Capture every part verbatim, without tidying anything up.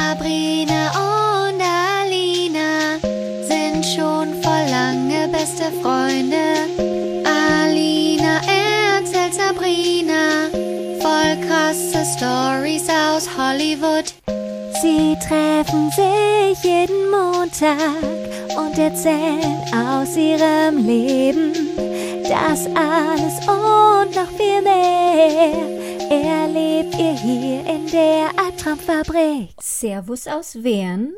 Sabrina und Alina sind schon voll lange beste Freunde. Alina erzählt Sabrina voll krasse Stories aus Hollywood. Sie treffen sich jeden Montag und erzählen aus ihrem Leben. Das alles und noch viel mehr erlebt ihr hier in der Albtraumfabrik. Servus aus Wern.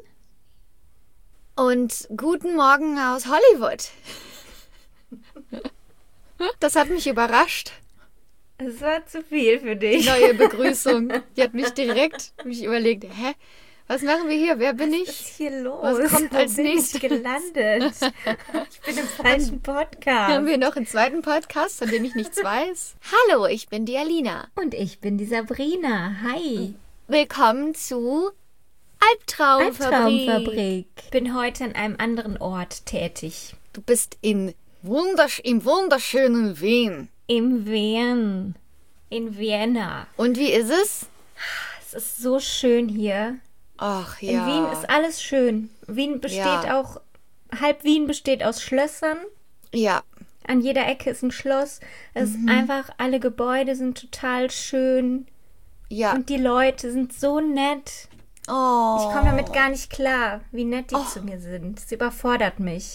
Und guten Morgen aus Hollywood. Das hat mich überrascht. Es war zu viel für dich. Die neue Begrüßung. Die hat mich direkt mich überlegt, hä? Was machen wir hier? Wer bin ich? Was ist hier los? Was kommt Wo als bin nächstes? Ich gelandet? Ich bin im falschen Podcast. Haben wir noch einen zweiten Podcast, von dem ich nichts weiß? Hallo, ich bin die Alina. Und ich bin die Sabrina. Hi. Willkommen zu Albtraumfabrik. Albtraumfabrik. Ich bin heute an einem anderen Ort tätig. Du bist in wundersch- im wunderschönen Wien. Im Wien. In Vienna. Und wie ist es? Es ist so schön hier. Ach ja. In Wien ist alles schön. Wien besteht Ja. auch, halb Wien besteht aus Schlössern. Ja. An jeder Ecke ist ein Schloss. Es ist einfach, alle Gebäude sind total schön. Ja. Und die Leute sind so nett. Oh. Ich komme damit gar nicht klar, wie nett die zu mir sind. Es überfordert mich.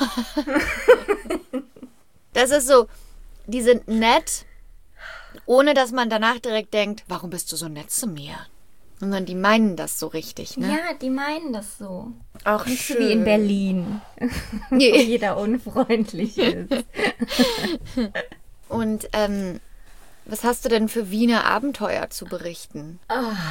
Das ist so, die sind nett, ohne dass man danach direkt denkt, warum bist du so nett zu mir? Sondern die meinen das so richtig, ne? Ja, die meinen das so. Auch Nicht so schön. wie in Berlin, wo Nee. jeder unfreundlich ist. Und ähm, was hast du denn für Wiener Abenteuer zu berichten?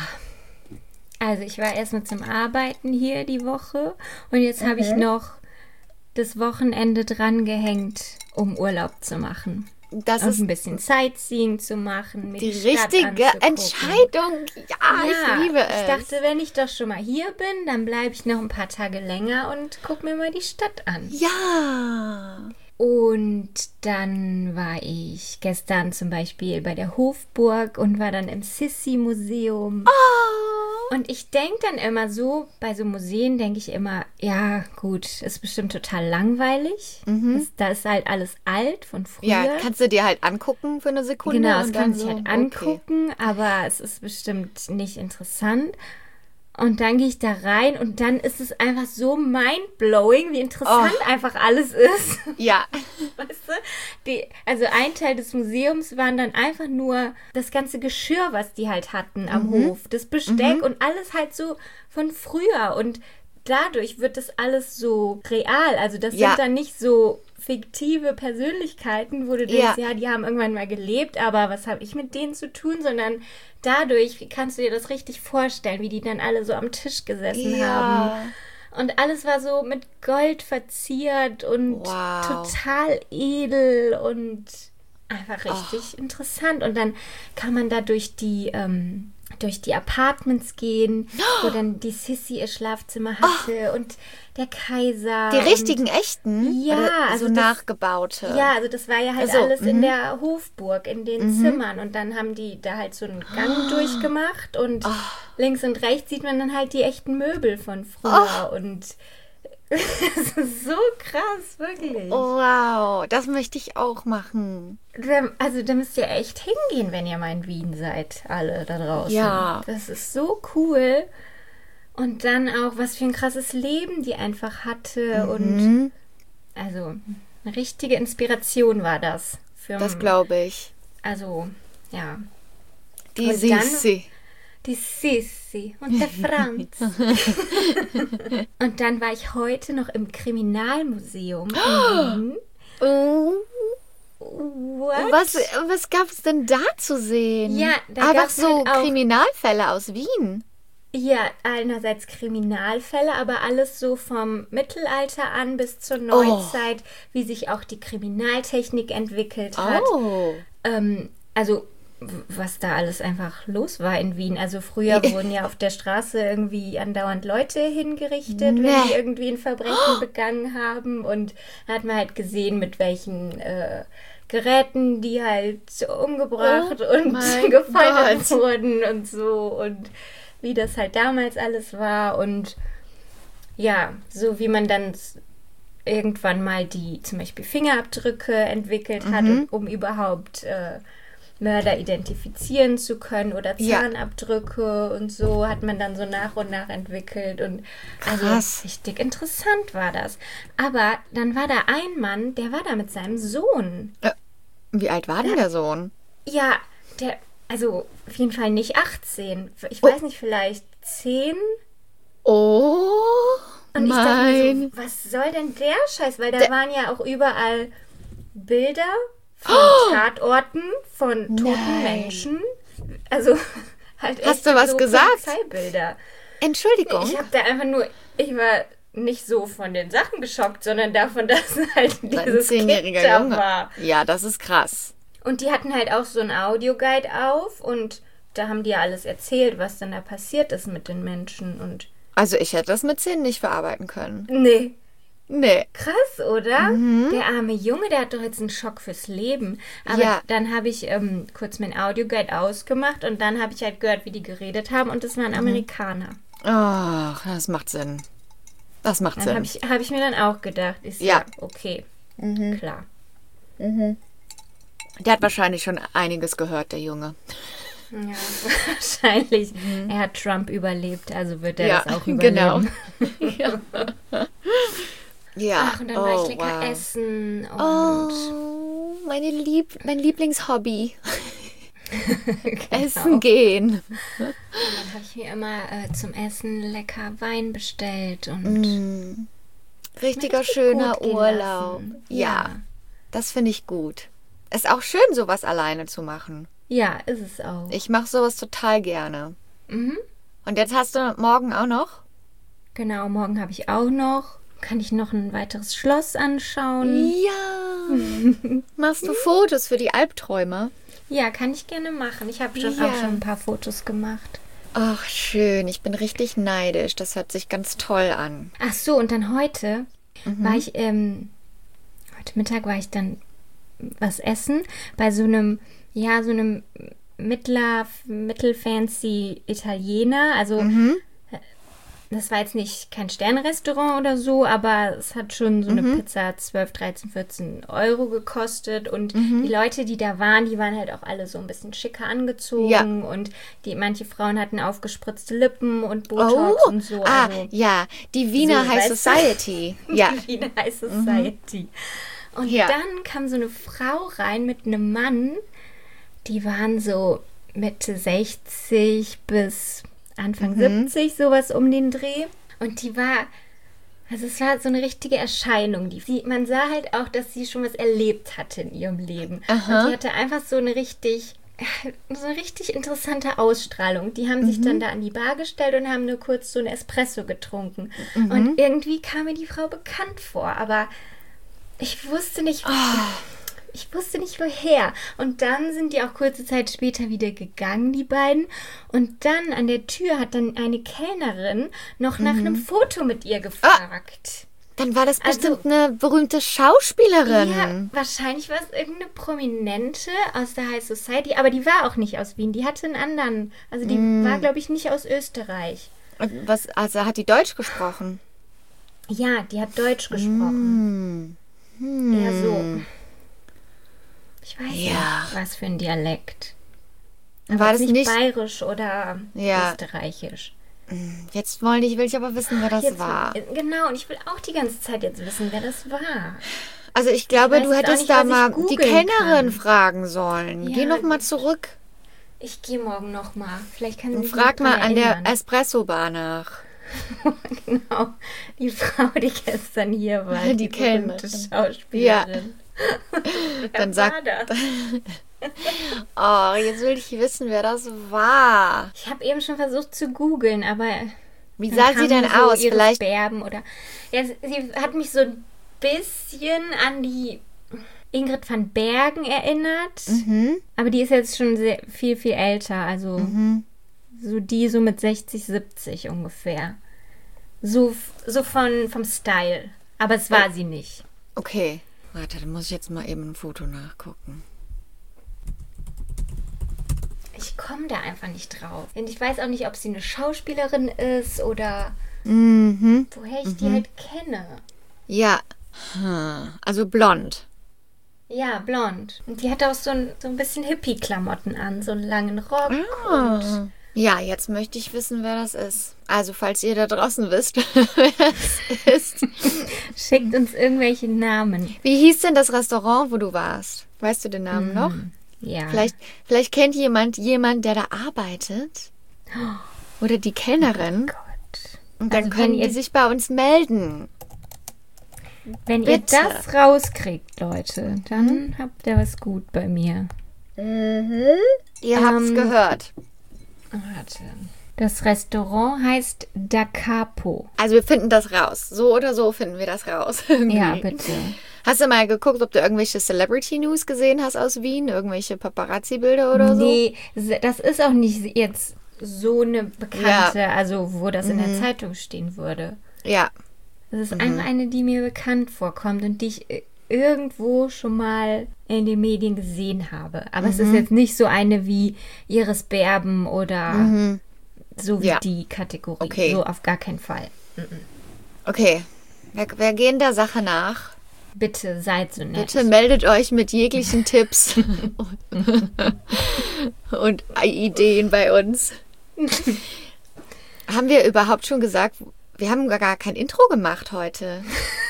Also ich war erstmal zum Arbeiten hier die Woche und jetzt habe ich noch das Wochenende dran gehängt, um Urlaub zu machen. Das Und ist ein bisschen Sightseeing zu machen. Mir die die Stadt richtige anzugucken. Entscheidung. Ja, ich liebe es. Ich dachte, wenn ich doch schon mal hier bin, dann bleibe ich noch ein paar Tage länger und gucke mir mal die Stadt an. Ja. Und dann war ich gestern zum Beispiel bei der Hofburg und war dann im Sissi-Museum. Oh. Und ich denke dann immer so, bei so Museen denke ich immer, ja gut, ist bestimmt total langweilig. Das, da ist halt alles alt von früher. Ja, kannst du dir halt angucken für eine Sekunde. Genau, das und kann dann man sich so, halt okay. angucken, aber es ist bestimmt nicht interessant. Und dann gehe ich da rein und dann ist es einfach so mindblowing, wie interessant Oh. einfach alles ist. Ja. Weißt du? Die, also ein Teil des Museums waren dann einfach nur das ganze Geschirr, was die halt hatten am Hof. Das Besteck und alles halt so von früher. Und dadurch wird das alles so real. Also das Ja. sind dann nicht so fiktive Persönlichkeiten, wo du denkst, Ja. ja, die haben irgendwann mal gelebt, aber was habe ich mit denen zu tun? Sondern dadurch kannst du dir das richtig vorstellen, wie die dann alle so am Tisch gesessen Ja. haben. Und alles war so mit Gold verziert und Wow. total edel und einfach richtig interessant. Und dann kann man da durch die, ähm, durch die Apartments gehen, wo dann die Sissi ihr Schlafzimmer hatte und der Kaiser. Die und richtigen, echten? Ja, Oder also so das- nachgebaute. Ja, also das war ja halt Also, alles in mhm. der Hofburg, in den Zimmern. Und dann haben die da halt so einen Gang durchgemacht und links und rechts sieht man dann halt die echten Möbel von früher. Und es ist so krass, wirklich. Wow, das möchte ich auch machen. Da- Also da müsst ihr echt hingehen, wenn ihr mal in Wien seid, alle da draußen. Ja. Das ist so cool. Und dann auch, was für ein krasses Leben die einfach hatte. Und Mhm. also eine richtige Inspiration war das. Für Das glaube ich. Also, ja. Die Und dann- Sissi. Die Sissi und der Franz. Und dann war ich heute noch im Kriminalmuseum in Wien. Oh, What? was was gab es denn da zu sehen? Ja, da Einfach gab's so halt auch- Kriminalfälle aus Wien. Ja, einerseits Kriminalfälle, aber alles so vom Mittelalter an bis zur Neuzeit, wie sich auch die Kriminaltechnik entwickelt hat. Oh. Ähm, also w- was da alles einfach los war in Wien. Also früher wurden ja auf der Straße irgendwie andauernd Leute hingerichtet, Nee. wenn die irgendwie ein Verbrechen begangen haben. Und da hat man halt gesehen, mit welchen äh, Geräten die halt umgebracht Oh und mein gefeuert Gott. wurden und so. Und wie das halt damals alles war und ja, so wie man dann irgendwann mal die zum Beispiel Fingerabdrücke entwickelt hat, Mhm. um überhaupt äh, Mörder identifizieren zu können oder Ja. Zahnabdrücke und so hat man dann so nach und nach entwickelt und Krass. also richtig interessant war das. Aber dann war da ein Mann, der war da mit seinem Sohn. Äh, wie alt war denn der Sohn? Ja, der, also auf jeden Fall nicht achtzehn. Ich Oh. weiß nicht, vielleicht zehn. Oh, Und ich dachte mein. mir so, was soll denn der Scheiß? Weil da Der- waren ja auch überall Bilder von Tatorten, von toten Nein. Menschen. Also halt Hast echt du was so gesagt? Polizeibilder. Entschuldigung. Ich habe da einfach nur, ich war nicht so von den Sachen geschockt, sondern davon, dass halt Ein dieses Kind zehnjähriger da Junge. war. Ja, das ist krass. Und die hatten halt auch so einen Audioguide auf und da haben die ja alles erzählt, was dann da passiert ist mit den Menschen und Also ich hätte das mit zehn nicht verarbeiten können. nee, Nee. krass, oder? Der arme Junge, der hat doch jetzt einen Schock fürs Leben. Aber Ja. dann habe ich ähm, kurz mein Audioguide ausgemacht und dann habe ich halt gehört, wie die geredet haben und das waren Amerikaner. Ach, das macht Sinn. Das macht Dann Sinn. habe ich, hab ich mir dann auch gedacht, ist Ja. ja, okay, klar. Der hat wahrscheinlich schon einiges gehört, der Junge. Ja, wahrscheinlich. Er hat Trump überlebt, also wird er Ja, das auch überleben. genau. Ja. Ach, und dann war oh, ich lecker wow. essen und Oh, meine Lieb mein Lieblingshobby. genau. Essen gehen. Dann habe ich mir immer äh, zum Essen lecker Wein bestellt und Mm. Richtiger richtig schöner gut gehen Urlaub. lassen. Ja, das finde ich gut. Ist auch schön, sowas alleine zu machen. Ja, ist es auch. Ich mache sowas total gerne. Mhm. Und jetzt hast du morgen auch noch? Genau, morgen habe ich auch noch. Kann ich noch ein weiteres Schloss anschauen? Ja. Machst du Fotos für die Albträume? Ja, kann ich gerne machen. Ich habe schon Ja. auch schon ein paar Fotos gemacht. Ach, schön. Ich bin richtig neidisch. Das hört sich ganz toll an. Ach so, und dann heute war ich, ähm, heute Mittag war ich dann was essen bei so einem, ja, so einem mittler, mittelfancy Italiener. Also das war jetzt nicht kein Sternrestaurant oder so, aber es hat schon so eine Pizza zwölf, dreizehn, vierzehn Euro gekostet. Und die Leute, die da waren, die waren halt auch alle so ein bisschen schicker angezogen. Ja. Und die, manche Frauen hatten aufgespritzte Lippen und Botox und so. ah, Also, ja. Die Wiener so, High weißt du? Society. Ja. Wiener High Society. Und Ja. dann kam so eine Frau rein mit einem Mann, die waren so Mitte sechzig bis Anfang siebzig, sowas um den Dreh. Und die war, also es war so eine richtige Erscheinung. Die, die, man sah halt auch, dass sie schon was erlebt hatte in ihrem Leben. Aha. Und die hatte einfach so eine richtig, so eine richtig interessante Ausstrahlung. Die haben sich dann da an die Bar gestellt und haben nur kurz so einen Espresso getrunken. Und irgendwie kam mir die Frau bekannt vor, aber ich wusste nicht, ich wusste nicht woher. Und dann sind die auch kurze Zeit später wieder gegangen, die beiden. Und dann an der Tür hat dann eine Kellnerin noch nach einem Foto mit ihr gefragt. Dann war das Also- bestimmt eine berühmte Schauspielerin. Ja, wahrscheinlich war es irgendeine Prominente aus der High Society, aber die war auch nicht aus Wien. Die hatte einen anderen, also die war, glaube ich, nicht aus Österreich. Und was, also hat die Deutsch gesprochen? Ja, die hat Deutsch gesprochen. Hm. Ja, so. Ich weiß Ja. nicht, was für ein Dialekt. War das nicht, nicht... bayerisch oder Ja. österreichisch. Jetzt wollte ich, will ich aber wissen, wer das Jetzt, war. Genau, und ich will auch die ganze Zeit jetzt wissen, wer das war. Also ich glaube, weiß du jetzt auch hättest nicht, da was ich mal die googeln Kellnerin kann. fragen sollen. Ja, Geh noch mal zurück Ich gehe morgen nochmal. Vielleicht kann sie und sich frag noch mal dran an der erinnern. Espresso-Bar nach. Genau, die Frau, die gestern hier war. Die Die, Kellnerin. berühmte Schauspielerin. Wer Dann sag- war das? Oh, jetzt will ich wissen, wer das war. Ich habe eben schon versucht zu googeln, aber Wie dann sah kam sie denn nur so aus? ihres Vielleicht. Berben oder ja, sie- sie hat mich so ein bisschen an die Ingrid van Bergen erinnert, Mhm. aber die ist jetzt schon sehr, viel, viel älter, also Mhm. so die so mit sechzig, siebzig ungefähr. So, so von, vom Style. Aber es war sie nicht. Okay. Warte, dann muss ich jetzt mal eben ein Foto nachgucken. Ich komme da einfach nicht drauf. Und ich weiß auch nicht, ob sie eine Schauspielerin ist oder Mhm. woher ich die halt kenne. Ja. Hm. Also blond. Ja, blond. Und die hat auch so ein, so ein bisschen Hippie-Klamotten an, so einen langen Rock. Und Ah. Ja, jetzt möchte ich wissen, wer das ist. Also, falls ihr da draußen wisst, wer das ist. schickt uns irgendwelche Namen. Wie hieß denn das Restaurant, wo du warst? Weißt du den Namen noch? Ja. Vielleicht, vielleicht kennt jemand jemand, der da arbeitet. Oder die Kellnerin. Gott. Und dann Also wenn können ihr- die sich bei uns melden. Wenn ihr Bitte. das rauskriegt, Leute, dann habt ihr was gut bei mir. Ihr habt's Ähm, gehört. Warte. Das Restaurant heißt Da Capo. Also wir finden das raus. So oder so finden wir das raus. Irgendwie. Ja, bitte. Hast du mal geguckt, ob du irgendwelche Celebrity News gesehen hast aus Wien? Irgendwelche Paparazzi-Bilder oder so? Nee, das ist auch nicht jetzt so eine bekannte, also wo das in der Zeitung stehen würde. Ja. Das ist einfach eine, die mir bekannt vorkommt und die ich äh, irgendwo schon mal in den Medien gesehen habe. Aber es ist jetzt nicht so eine wie Iris Berben oder so wie Ja. die Kategorie. Okay. So auf gar keinen Fall. Okay. Wir, wir gehen der Sache nach. Bitte seid so nett. Bitte meldet euch mit jeglichen Tipps und Ideen bei uns. Haben wir überhaupt schon gesagt, wir haben gar kein Intro gemacht heute.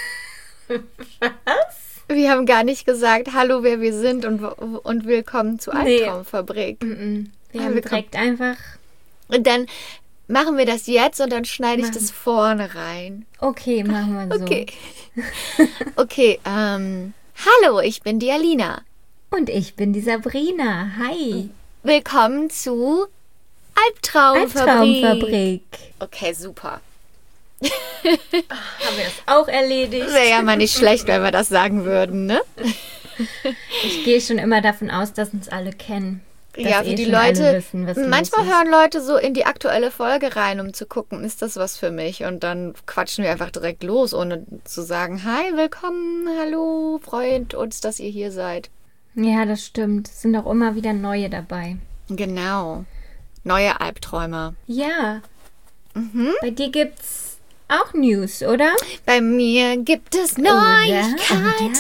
Was? Wir haben gar nicht gesagt, hallo, wer wir sind und, und willkommen zu Nee. Albtraumfabrik. Mhm. Wir Ah, haben wir direkt einfach. Und dann machen wir das jetzt und dann schneide ich Machen. das vorne rein. Okay, machen wir so. Okay. Okay, ähm, hallo, ich bin die Alina. Und ich bin die Sabrina. Hi. Willkommen zu Albtraumfabrik. Albtraumfabrik. Okay, super. Haben wir das auch erledigt? Wäre ja mal nicht schlecht, wenn wir das sagen würden, ne? Ich gehe schon immer davon aus, dass uns alle kennen. Dass Ja, eh für die schon alle Leute. wissen, was Manchmal los ist. hören Leute so in die aktuelle Folge rein, um zu gucken, ist das was für mich? Und dann quatschen wir einfach direkt los, ohne zu sagen, hi, willkommen, hallo, freut uns, dass ihr hier seid. Ja, das stimmt. Es sind auch immer wieder neue dabei. Genau. Neue Albträume. Ja. Mhm. Bei dir gibt's auch News, oder? Bei mir gibt es ja, Neuigkeiten.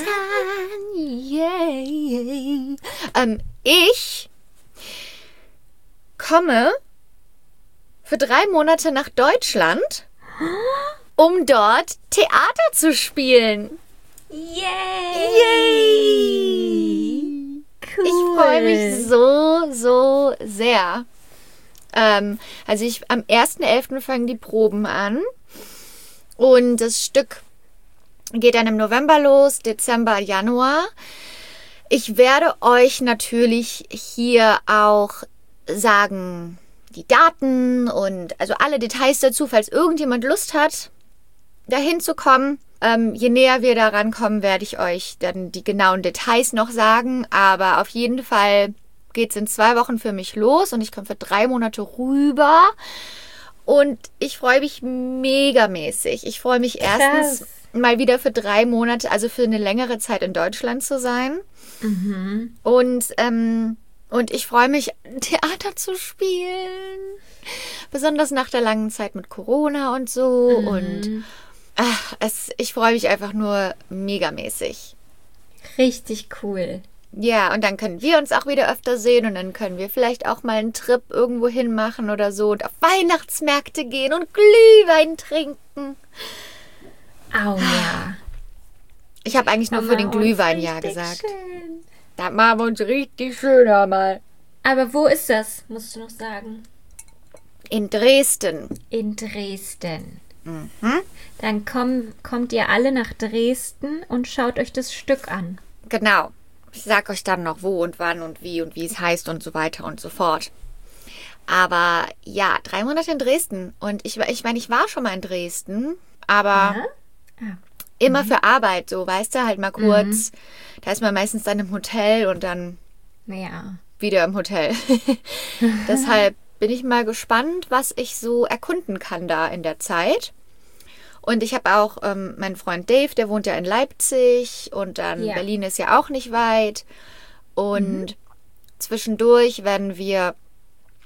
Yay. Ähm, ich komme für drei Monate nach Deutschland, um dort Theater zu spielen. Yay! Yay! Cool. Ich freue mich so, so sehr. Ähm, also ich am ersten elften fangen die Proben an. Und das Stück geht dann im November los, Dezember, Januar. Ich werde euch natürlich hier auch sagen, die Daten und also alle Details dazu, falls irgendjemand Lust hat, dahin zu kommen. Ähm, je näher wir daran kommen, werde ich euch dann die genauen Details noch sagen. Aber auf jeden Fall geht es in zwei Wochen für mich los und ich komme für drei Monate rüber. Und ich freue mich megamäßig. Ich freue mich erstens Krass. mal wieder für drei Monate, also für eine längere Zeit in Deutschland zu sein. Und, ähm, und ich freue mich, Theater zu spielen. Besonders nach der langen Zeit mit Corona und so. Mhm. Und ach, es, ich freue mich einfach nur megamäßig. Richtig cool. Ja, und dann können wir uns auch wieder öfter sehen und dann können wir vielleicht auch mal einen Trip irgendwo hin machen oder so und auf Weihnachtsmärkte gehen und Glühwein trinken. Au ja. Ich habe eigentlich nur für den Machen wir uns Glühwein ja richtig gesagt. schön. Da machen wir uns richtig schön einmal. Aber wo ist das, musst du noch sagen? In Dresden. In Dresden. Mhm. Dann komm, kommt ihr alle nach Dresden und schaut euch das Stück an. Genau. Ich sag euch dann noch wo und wann und wie und wie es heißt und so weiter und so fort. Aber ja, drei Monate in Dresden. Und ich, ich meine, ich war schon mal in Dresden, aber Ja? immer für Arbeit, so, weißt du, halt mal kurz. Da ist man meistens dann im Hotel und dann Ja. wieder im Hotel. Deshalb bin ich mal gespannt, was ich so erkunden kann da in der Zeit. Und ich habe auch ähm, meinen Freund Dave, der wohnt ja in Leipzig und dann Ja. Berlin ist ja auch nicht weit. Und zwischendurch werden wir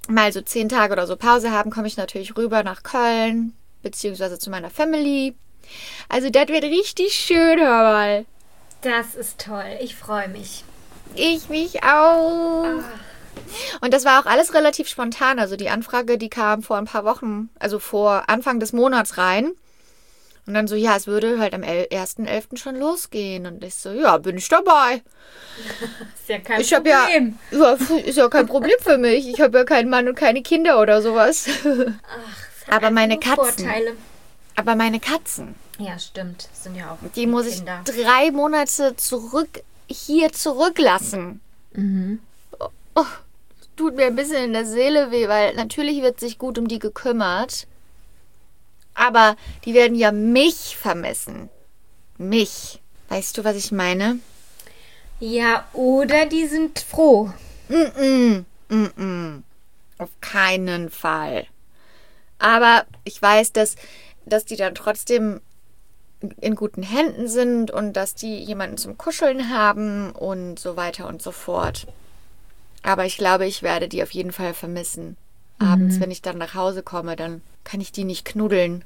mal so zehn Tage oder so Pause haben, komme ich natürlich rüber nach Köln, beziehungsweise zu meiner Family. Also das wird richtig schön, hör mal. Das ist toll. Ich freue mich. Ich mich auch. Ah. Und das war auch alles relativ spontan. Also die Anfrage, die kam vor ein paar Wochen, also vor Anfang des Monats rein. Und dann so, ja, es würde halt am ersten elften schon losgehen. Und ich so, ja, bin ich dabei. Ist ja kein ich Problem. Ja, ist ja kein Problem für mich. Ich habe ja keinen Mann und keine Kinder oder sowas. Ach, aber meine Katzen. Vorteile. Aber meine Katzen. Ja, stimmt. Das sind ja auch die muss Kinder. Ich drei Monate zurück hier zurücklassen. Mhm. Oh, oh, tut mir ein bisschen in der Seele weh, weil natürlich wird sich gut um die gekümmert. Aber die werden ja mich vermissen. Mich. Weißt du, was ich meine? Ja, oder die sind froh. Mm-mm. Mm-mm. Auf keinen Fall. Aber ich weiß, dass, dass die dann trotzdem in guten Händen sind und dass die jemanden zum Kuscheln haben und so weiter und so fort. Aber ich glaube, ich werde die auf jeden Fall vermissen. Mhm. Abends, wenn ich dann nach Hause komme, dann kann ich die nicht knuddeln.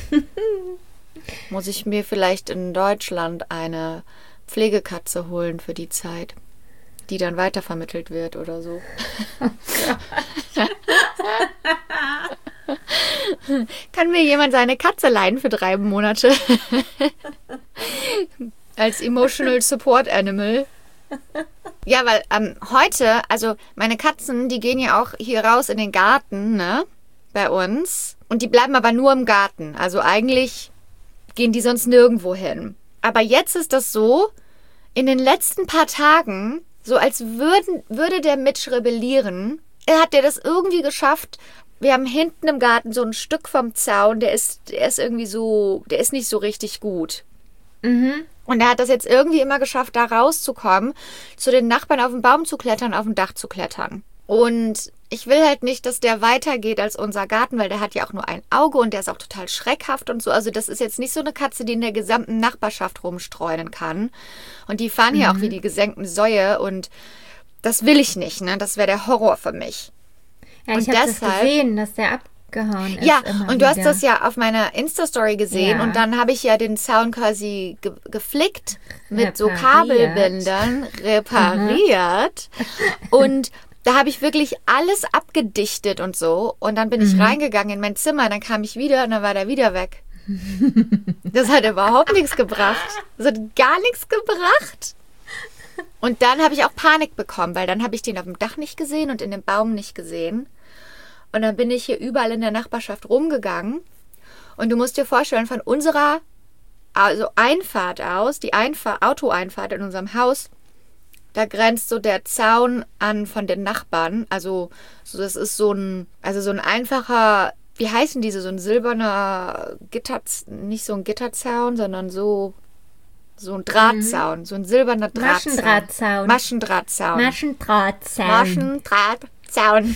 Muss ich mir vielleicht in Deutschland eine Pflegekatze holen für die Zeit, die dann weitervermittelt wird oder so. Kann mir jemand seine Katze leihen für drei Monate? Als Emotional Support Animal. Ja, weil ähm, heute, also meine Katzen, die gehen ja auch hier raus in den Garten, ne? Bei uns. Und die bleiben aber nur im Garten. Also eigentlich gehen die sonst nirgendwo hin. Aber jetzt ist das so, in den letzten paar Tagen, so als würden, würde der Mitch rebellieren, hat der das irgendwie geschafft. Wir haben hinten im Garten so ein Stück vom Zaun, der ist, der ist irgendwie so, der ist nicht so richtig gut. Mhm. Und er hat das jetzt irgendwie immer geschafft, da rauszukommen, zu den Nachbarn auf den Baum zu klettern, auf dem Dach zu klettern. Und ich will halt nicht, dass der weitergeht als unser Garten, weil der hat ja auch nur ein Auge und der ist auch total schreckhaft und so. Also das ist jetzt nicht so eine Katze, die in der gesamten Nachbarschaft rumstreunen kann. Und die fahren hier mhm. auch wie die gesenkten Säue und das will ich nicht, ne? Das wäre der Horror für mich. Ja, ich habe das gesehen, dass der abgehauen ist. Ja, und du wieder. hast das ja auf meiner Insta-Story gesehen. Ja. Und dann habe ich ja den Zaun quasi ge- geflickt mit repariert. so Kabelbändern, repariert. Und da habe ich wirklich alles abgedichtet und so. Und dann bin mhm. ich reingegangen in mein Zimmer. Dann kam ich wieder und dann war der wieder weg. Das hat überhaupt nichts gebracht. Das hat gar nichts gebracht. Und dann habe ich auch Panik bekommen, weil dann habe ich den auf dem Dach nicht gesehen und in dem Baum nicht gesehen. Und dann bin ich hier überall in der Nachbarschaft rumgegangen. Und du musst dir vorstellen, von unserer also Einfahrt aus, die Einfahrt, Autoeinfahrt in unserem Haus, da grenzt so der Zaun an von den Nachbarn. Also so, das ist so ein, also so ein einfacher, wie heißen diese, so ein silberner Gitter, nicht so ein Gitterzaun, sondern so... So ein Drahtzaun, mhm. so ein silberner Drahtzaun. Maschendrahtzaun. Maschendrahtzaun. Maschendrahtzaun. Maschendrahtzaun.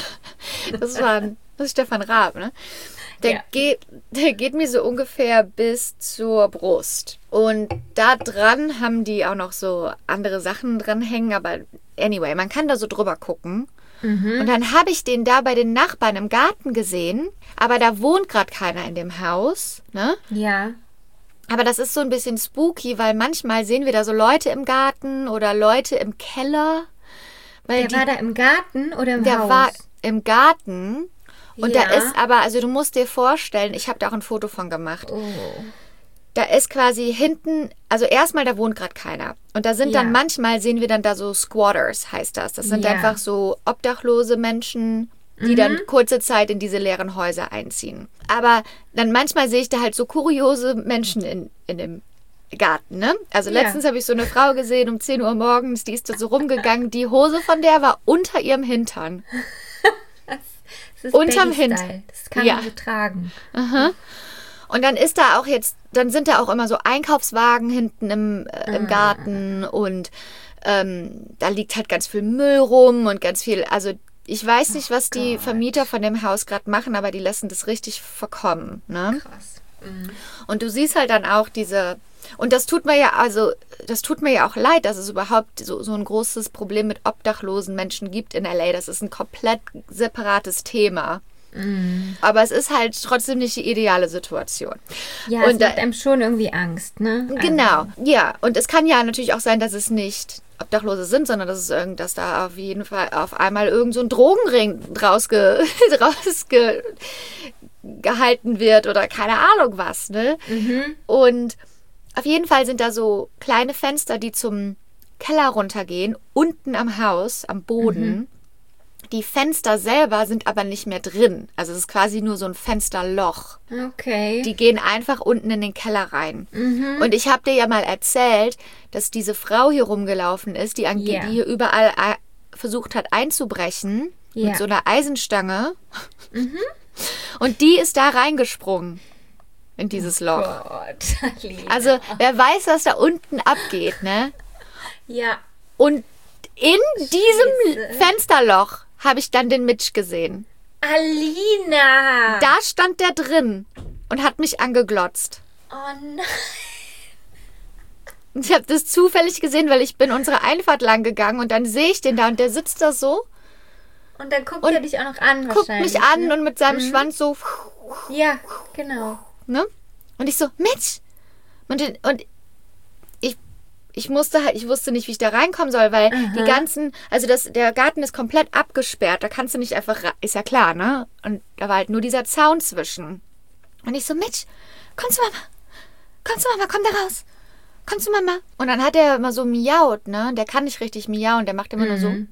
Das war ein, das ist Stefan Raab, ne? Der, ja. geht, der geht mir so ungefähr bis zur Brust. Und da dran haben die auch noch so andere Sachen dran hängen, aber anyway, man kann da so drüber gucken. Mhm. Und dann habe ich den da bei den Nachbarn im Garten gesehen, aber da wohnt gerade keiner in dem Haus, ne? Ja. Aber das ist so ein bisschen spooky, weil manchmal sehen wir da so Leute im Garten oder Leute im Keller. Weil der die, war da im Garten oder im der Haus? Der war im Garten. Und ja. da ist aber, also du musst dir vorstellen, ich habe da auch ein Foto von gemacht. Oh. Da ist quasi hinten, also erstmal, da wohnt gerade keiner. Und da sind ja. dann manchmal, sehen wir dann da so Squatters, heißt das. Das sind ja. einfach so obdachlose Menschen, die mhm. dann kurze Zeit in diese leeren Häuser einziehen. Aber dann manchmal sehe ich da halt so kuriose Menschen in, in dem Garten, ne? Also ja. letztens habe ich so eine Frau gesehen um zehn Uhr morgens, die ist da so rumgegangen. Die Hose von der war unter ihrem Hintern. Das, das ist Unterm Hintern. Das kann ja. man so tragen. Aha. Und dann ist da auch jetzt, dann sind da auch immer so Einkaufswagen hinten im, äh, im Garten und ähm, da liegt halt ganz viel Müll rum und ganz viel, also ich weiß nicht, was die Vermieter von dem Haus gerade machen, aber die lassen das richtig verkommen. Ne? Krass. Mhm. Und du siehst halt dann auch diese, und das tut mir ja, also, das tut mir ja auch leid, dass es überhaupt so, so ein großes Problem mit obdachlosen Menschen gibt in L A. Das ist ein komplett separates Thema. Mhm. Aber es ist halt trotzdem nicht die ideale Situation. Ja, und es macht einem schon irgendwie Angst, ne? Genau, Also, ja. Und es kann ja natürlich auch sein, dass es nicht Obdachlose sind, sondern dass es irgend, dass da auf jeden Fall auf einmal irgend so ein Drogenring rausge, rausge gehalten wird oder keine Ahnung was, ne? Mhm. Und auf jeden Fall sind da so kleine Fenster, die zum Keller runtergehen, unten am Haus, am Boden. Mhm. Die Fenster selber sind aber nicht mehr drin. Also es ist quasi nur so ein Fensterloch. Okay. Die gehen einfach unten in den Keller rein. Mhm. Und ich habe dir ja mal erzählt, dass diese Frau hier rumgelaufen ist, die, an, Ja. die hier überall äh, versucht hat einzubrechen Ja. mit so einer Eisenstange. Und die ist da reingesprungen in dieses Loch. Gott, Alina. Also wer weiß, was da unten abgeht, ne? ja. Und in diesem Scheiße. Fensterloch habe ich dann den Mitch gesehen. Alina! Da stand der drin und hat mich angeglotzt. Oh nein. Und ich habe das zufällig gesehen, weil ich bin unsere Einfahrt lang gegangen und dann sehe ich den da und der sitzt da so, Und dann guckt Und er dich auch noch an guckt wahrscheinlich. mich an ne? und mit seinem Mhm. Schwanz so, Ja, genau. ne? Und ich so, Mitch! Und, den- und ich, ich musste halt, ich wusste nicht, wie ich da reinkommen soll, weil Aha. die ganzen, also das, der Garten ist komplett abgesperrt, da kannst du nicht einfach, ra- ist ja klar, ne? Und da war halt nur dieser Zaun zwischen. Und ich so, Mitch, komm zu Mama, komm zu Mama, komm da raus, komm zu Mama. Und dann hat er immer so miaut, ne? Der kann nicht richtig miauen, der macht immer nur so. Mhm.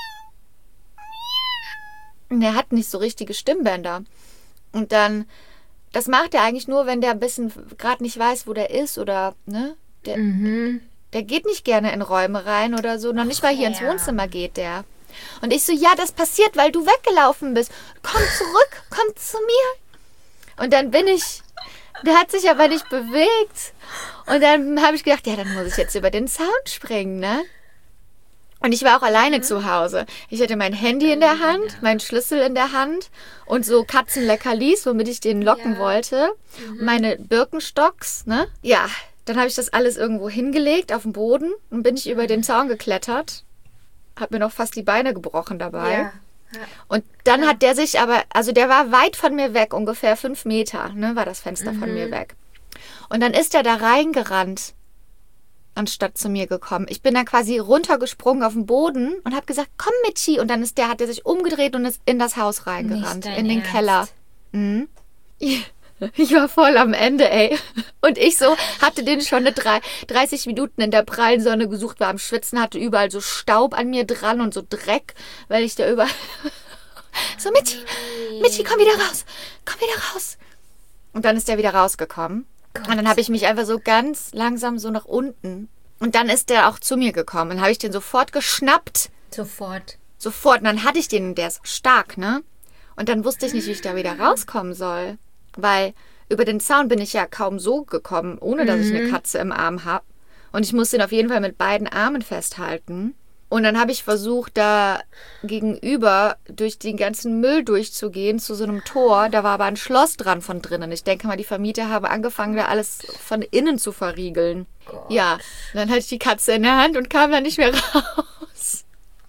Und der hat nicht so richtige Stimmbänder. Und dann, das macht er eigentlich nur, wenn der ein bisschen gerade nicht weiß, wo der ist oder, ne? Der, Mhm. der geht nicht gerne in Räume rein oder so. Noch nicht mal hier ins ja. Wohnzimmer geht der. Und ich so, ja, das passiert, weil du weggelaufen bist. Komm zurück, komm zu mir. Und dann bin ich, der hat sich aber nicht bewegt. Und dann habe ich gedacht, ja, dann muss ich jetzt über den Zaun springen, ne? Und ich war auch alleine zu Hause. Ich hatte mein Handy in der Hand, meinen Schlüssel in der Hand und so Katzenleckerlis, womit ich den locken Ja. wollte. Meine Birkenstocks, ne? Ja, dann habe ich das alles irgendwo hingelegt auf den Boden und bin ich über den Zaun geklettert. Hab mir noch fast die Beine gebrochen dabei. Ja. Ja. Und dann hat der sich aber, also der war weit von mir weg, ungefähr fünf Meter, ne, war das Fenster von mir weg. Und dann ist er da reingerannt, anstatt zu mir gekommen. Ich bin dann quasi runtergesprungen auf den Boden und habe gesagt, komm Mitschi. Und dann ist der, hat er sich umgedreht und ist in das Haus reingerannt, Nicht dein in den Ernst. Keller. Mhm. Ich war voll am Ende, ey. Und ich so hatte den schon eine drei, dreißig Minuten in der prallen Sonne gesucht, war am Schwitzen, hatte überall so Staub an mir dran und so Dreck, weil ich da überall... So, Mitschi, Mitschi, komm wieder raus, komm wieder raus. Und dann ist der wieder rausgekommen. Und dann habe ich mich einfach so ganz langsam so nach unten. Und dann ist der auch zu mir gekommen. Dann habe ich den sofort geschnappt. Sofort. Sofort. Und dann hatte ich den, der ist stark, ne? Und dann wusste ich nicht, wie ich da wieder rauskommen soll. Weil über den Zaun bin ich ja kaum so gekommen, ohne dass ich eine Katze im Arm habe. Und ich musste ihn auf jeden Fall mit beiden Armen festhalten. Und dann habe ich versucht, da gegenüber durch den ganzen Müll durchzugehen zu so einem Tor. Da war aber ein Schloss dran von drinnen. Ich denke mal, die Vermieter haben angefangen, da alles von innen zu verriegeln. Gott. Ja, und dann hatte ich die Katze in der Hand und kam da nicht mehr raus.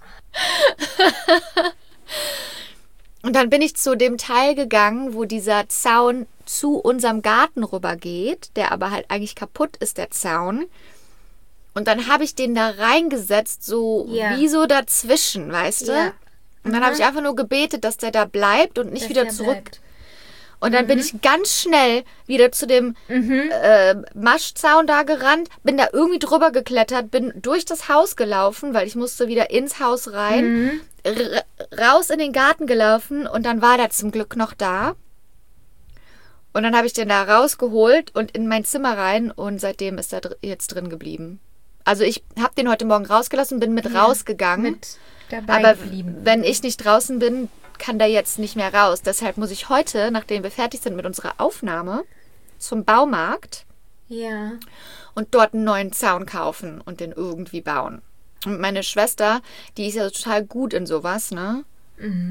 Und dann bin ich zu dem Teil gegangen, wo dieser Zaun zu unserem Garten rüber geht, der aber halt eigentlich kaputt ist, der Zaun. Und dann habe ich den da reingesetzt, so Ja. wie so dazwischen, weißt du? Ja. Und dann habe ich einfach nur gebetet, dass der da bleibt und nicht Dass wieder der zurück. bleibt. Und dann bin ich ganz schnell wieder zu dem äh, Maschzaun da gerannt, bin da irgendwie drüber geklettert, bin durch das Haus gelaufen, weil ich musste wieder ins Haus rein, r- raus in den Garten gelaufen und dann war der zum Glück noch da. Und dann habe ich den da rausgeholt und in mein Zimmer rein und seitdem ist er dr- jetzt drin geblieben. Also ich habe den heute Morgen rausgelassen, bin mit rausgegangen. Mit dabei Aber geblieben. wenn ich nicht draußen bin, kann der jetzt nicht mehr raus. Deshalb muss ich heute, nachdem wir fertig sind mit unserer Aufnahme, zum Baumarkt Ja. und dort einen neuen Zaun kaufen und den irgendwie bauen. Und meine Schwester, die ist ja total gut in sowas, ne?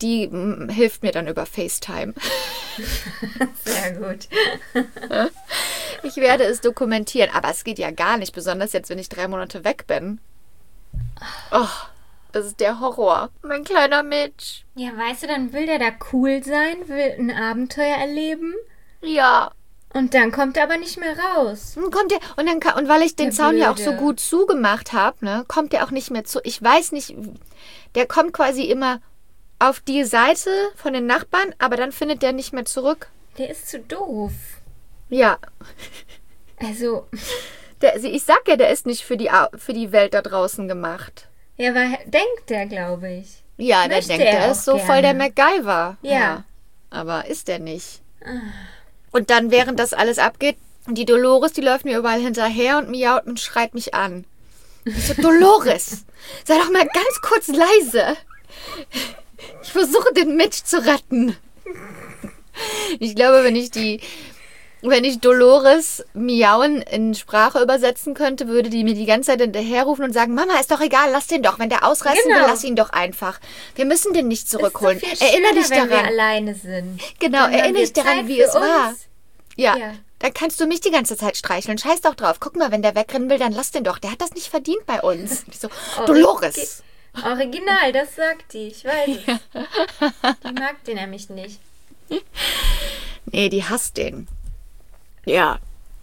die m, hilft mir dann über FaceTime. Sehr gut. Ich werde es dokumentieren, aber es geht ja gar nicht, besonders jetzt, wenn ich drei Monate weg bin. Oh, das ist der Horror. Mein kleiner Mitch. Ja, weißt du, dann will der da cool sein, will ein Abenteuer erleben Ja. und dann kommt er aber nicht mehr raus. Und kommt der, und dann kann, und weil ich den Der Zaun ja auch Blöde. so gut zugemacht habe, ne, kommt der auch nicht mehr zu. Ich weiß nicht, der kommt quasi immer auf die Seite von den Nachbarn, aber dann findet der nicht mehr zurück. Der ist zu doof. Ja. Also, Der, also ich sag ja, der ist nicht für die, Au- für die Welt da draußen gemacht. ja, aber denkt der, glaube ich. Ja, der Möchte denkt, er der auch ist so gerne. voll der MacGyver. Ja. Aber ist der nicht. Und dann, während das alles abgeht, die Dolores, die läuft mir überall hinterher und miaut und schreit mich an. Ich so, Dolores, sei doch mal ganz kurz leise. Ich versuche, den Mitch zu retten. Ich glaube, wenn ich die, wenn ich Dolores miauen in Sprache übersetzen könnte, würde die mir die ganze Zeit hinterherrufen und sagen, Mama, ist doch egal, lass den doch. Wenn der ausreißen Genau. will, lass ihn doch einfach. Wir müssen den nicht zurückholen. Ist doch viel Erinnere schöner, dich wenn wir daran. alleine sind. Genau, Dann haben erinnere wir dich daran, Zeit wie für es war. uns. Ja, Ja. dann kannst du mich die ganze Zeit streicheln. Scheiß doch drauf. Guck mal, wenn der wegrennen will, dann lass den doch. Der hat das nicht verdient bei uns. Ich so, Dolores. Original, das sagt die. Ich weiß es. Die mag den nämlich nicht. Nee, die hasst den. Ja.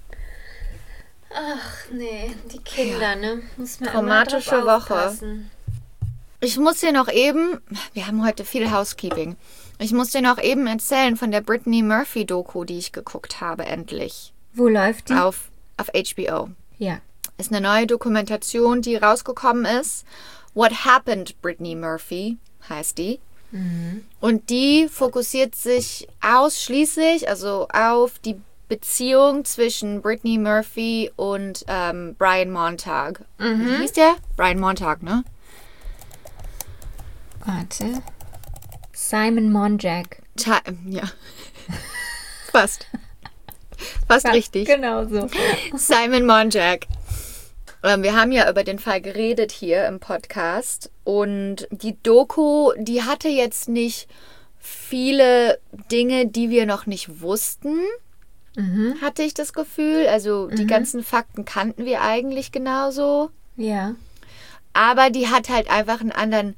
Ach nee, die Kinder, ne? Muss man Traumatische immer drauf Woche. aufpassen. Ich muss dir noch eben, wir haben heute viel Housekeeping. Ich muss dir noch eben erzählen von der Brittany Murphy-Doku, die ich geguckt habe, endlich. Wo läuft die? Auf, auf H B O. Ja. Ist eine neue Dokumentation, die rausgekommen ist. What Happened, Brittany Murphy heißt die. Und die fokussiert sich ausschließlich, also auf die Beziehung zwischen Brittany Murphy und ähm, Brian Montag. Wie hieß der? Brian Montag, ne? Warte. Simon Monjack. Ta ja. Fast. Fast richtig. Genau so. Simon Monjack. Ähm, wir haben ja über den Fall geredet hier im Podcast. Und die Doku, die hatte jetzt nicht viele Dinge, die wir noch nicht wussten, hatte ich das Gefühl. Also die ganzen Fakten kannten wir eigentlich genauso. Ja. Aber die hat halt einfach einen anderen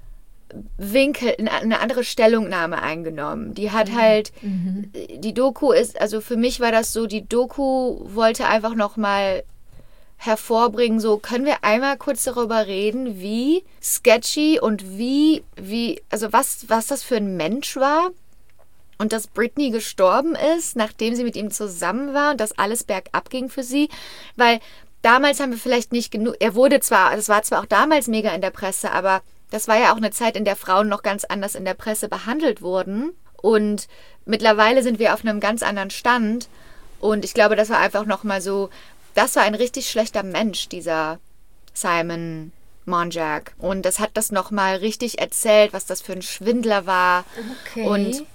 Winkel, eine andere Stellungnahme eingenommen. Die hat halt, die Doku ist, also für mich war das so, die Doku wollte einfach nochmal hervorbringen, so können wir einmal kurz darüber reden, wie sketchy und wie, wie, also was, was das für ein Mensch war und dass Brittany gestorben ist, nachdem sie mit ihm zusammen war und dass alles bergab ging für sie, weil damals haben wir vielleicht nicht genug, er wurde zwar, das war zwar auch damals mega in der Presse, aber das war ja auch eine Zeit, in der Frauen noch ganz anders in der Presse behandelt wurden und mittlerweile sind wir auf einem ganz anderen Stand und ich glaube, das war einfach nochmal so, das war ein richtig schlechter Mensch, dieser Simon Monjack. Und das hat das nochmal richtig erzählt, was das für ein Schwindler war. Okay. Und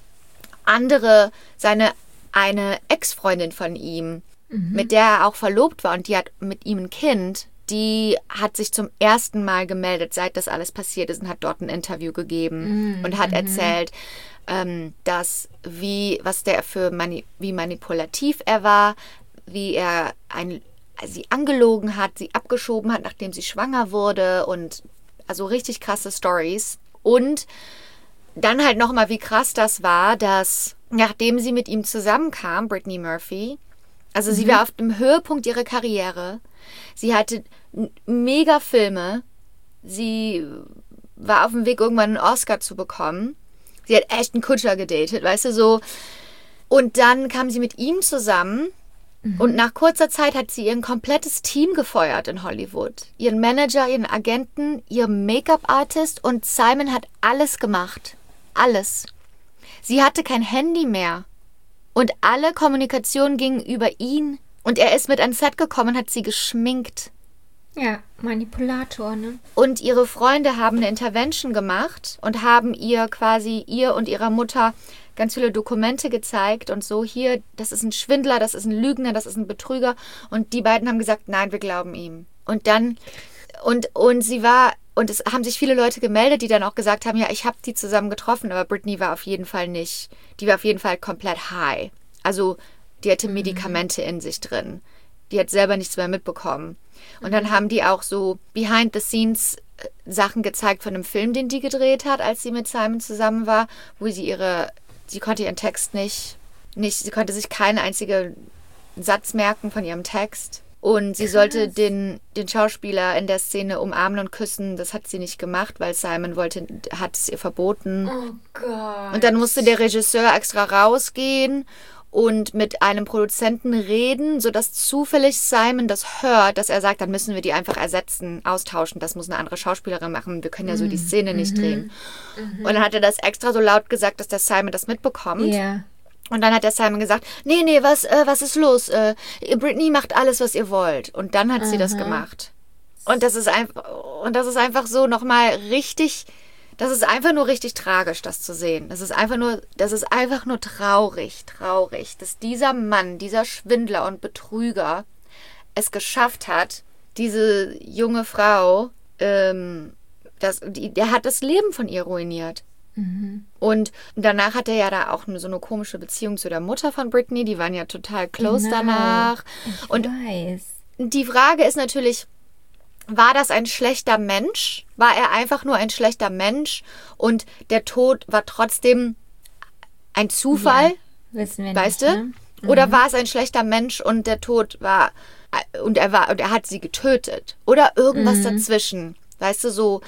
andere, seine eine Ex-Freundin von ihm, mit der er auch verlobt war und die hat mit ihm ein Kind, die hat sich zum ersten Mal gemeldet, seit das alles passiert ist und hat dort ein Interview gegeben und hat erzählt, ähm, dass wie, was der für mani- wie manipulativ er war, wie er ein, sie angelogen hat, sie abgeschoben hat, nachdem sie schwanger wurde und also richtig krasse Stories. Und dann halt nochmal, wie krass das war, dass nachdem sie mit ihm zusammenkam, Brittany Murphy, also sie war auf dem Höhepunkt ihrer Karriere, sie hatte n- mega Filme, sie war auf dem Weg, irgendwann einen Oscar zu bekommen. Sie hat Ashton Kutcher gedatet, weißt du, so. Und dann kam sie mit ihm zusammen. Und nach kurzer Zeit hat sie ihr komplettes Team gefeuert in Hollywood. Ihren Manager, ihren Agenten, ihren Make-up-Artist und Simon hat alles gemacht. Alles. Sie hatte kein Handy mehr. Und alle Kommunikation ging über ihn. Und er ist mit ans Set gekommen und hat sie geschminkt. Ja, Manipulator, ne? Und ihre Freunde haben eine Intervention gemacht und haben ihr quasi, ihr und ihrer Mutter ganz viele Dokumente gezeigt und so, hier, das ist ein Schwindler, das ist ein Lügner, das ist ein Betrüger. Und die beiden haben gesagt, nein, wir glauben ihm. Und dann, und, und sie war, und es haben sich viele Leute gemeldet, die dann auch gesagt haben, ja, ich habe die zusammen getroffen, aber Britney war auf jeden Fall nicht, die war auf jeden Fall komplett high. Also die hatte Medikamente in sich drin. Die hat selber nichts mehr mitbekommen. Und dann haben die auch so Behind-the-Scenes Sachen gezeigt von einem Film, den die gedreht hat, als sie mit Simon zusammen war, wo sie ihre, sie konnte ihren Text nicht, nicht, sie konnte sich keinen einzigen Satz merken von ihrem Text. Und sie Krass. sollte den, den Schauspieler in der Szene umarmen und küssen. Das hat sie nicht gemacht, weil Simon wollte, hat es ihr verboten. Oh Gott. Und dann musste der Regisseur extra rausgehen und mit einem Produzenten reden, sodass zufällig Simon das hört, dass er sagt, dann müssen wir die einfach ersetzen, austauschen. Das muss eine andere Schauspielerin machen. Wir können ja so die Szene nicht mhm. drehen. Mhm. Und dann hat er das extra so laut gesagt, dass der Simon das mitbekommt. Ja. Und dann hat der Simon gesagt, nee, nee, was, äh, was ist los? Äh, Britney macht alles, was ihr wollt. Und dann hat Aha. sie das gemacht. Und das ist einfach, und das ist einfach so nochmal richtig, das ist einfach nur richtig tragisch, das zu sehen. Das ist einfach nur, das ist einfach nur traurig, traurig, dass dieser Mann, dieser Schwindler und Betrüger es geschafft hat, diese junge Frau, ähm, das, die, der hat das Leben von ihr ruiniert. Mhm. Und danach hat er ja da auch so eine komische Beziehung zu der Mutter von Britney. Die waren ja total close genau. danach. Ich und weiß. Die Frage ist natürlich, war das ein schlechter Mensch? War er einfach nur ein schlechter Mensch und der Tod war trotzdem ein Zufall? Ja, wissen wir weißt nicht, du? Ne? Mhm. Oder war es ein schlechter Mensch und der Tod war und er war und er hat sie getötet? Oder irgendwas Mhm. dazwischen? Weißt du, so,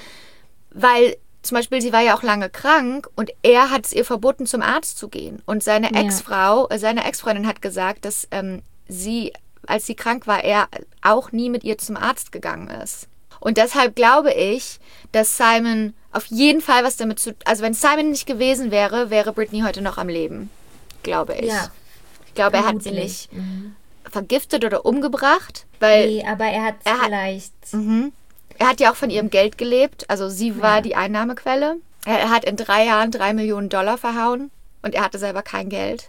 weil zum Beispiel, sie war ja auch lange krank und er hat es ihr verboten, zum Arzt zu gehen. Und seine Ja. Ex-Frau, äh, seine Ex-Freundin hat gesagt, dass ähm, sie, als sie krank war, er auch nie mit ihr zum Arzt gegangen ist. Und deshalb glaube ich, dass Simon auf jeden Fall was damit zu... Also wenn Simon nicht gewesen wäre, wäre Britney heute noch am Leben. Glaube ich. Ja. Ich glaube, er hat sie Vermutlich. nicht Mhm. vergiftet oder umgebracht, weil... Nee, aber er hat er hat- vielleicht... Mhm. Er hat ja auch von ihrem Geld gelebt. Also sie war Ja. die Einnahmequelle. Er, er hat in drei Jahren drei Millionen Dollar verhauen und er hatte selber kein Geld.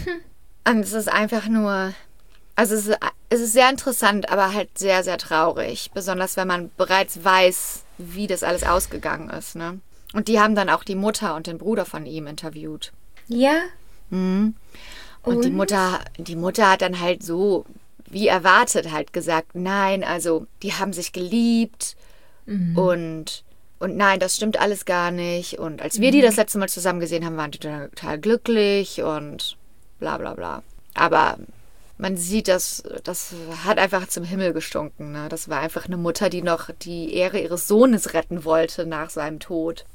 Und es ist einfach nur... Also es ist, es ist sehr interessant, aber halt sehr, sehr traurig. Besonders wenn man bereits weiß, wie das alles ausgegangen ist. Ne? Und die haben dann auch die Mutter und den Bruder von ihm interviewt. Ja? Mhm. Und, Und? die Mutter, die Mutter hat dann halt so, wie erwartet, halt gesagt, nein, also die haben sich geliebt Mhm. und, und nein, das stimmt alles gar nicht. Und als wir die das letzte Mal zusammen gesehen haben, waren die total, total glücklich und bla bla bla. Aber man sieht, das, das hat einfach zum Himmel gestunken. Ne? Das war einfach eine Mutter, die noch die Ehre ihres Sohnes retten wollte nach seinem Tod.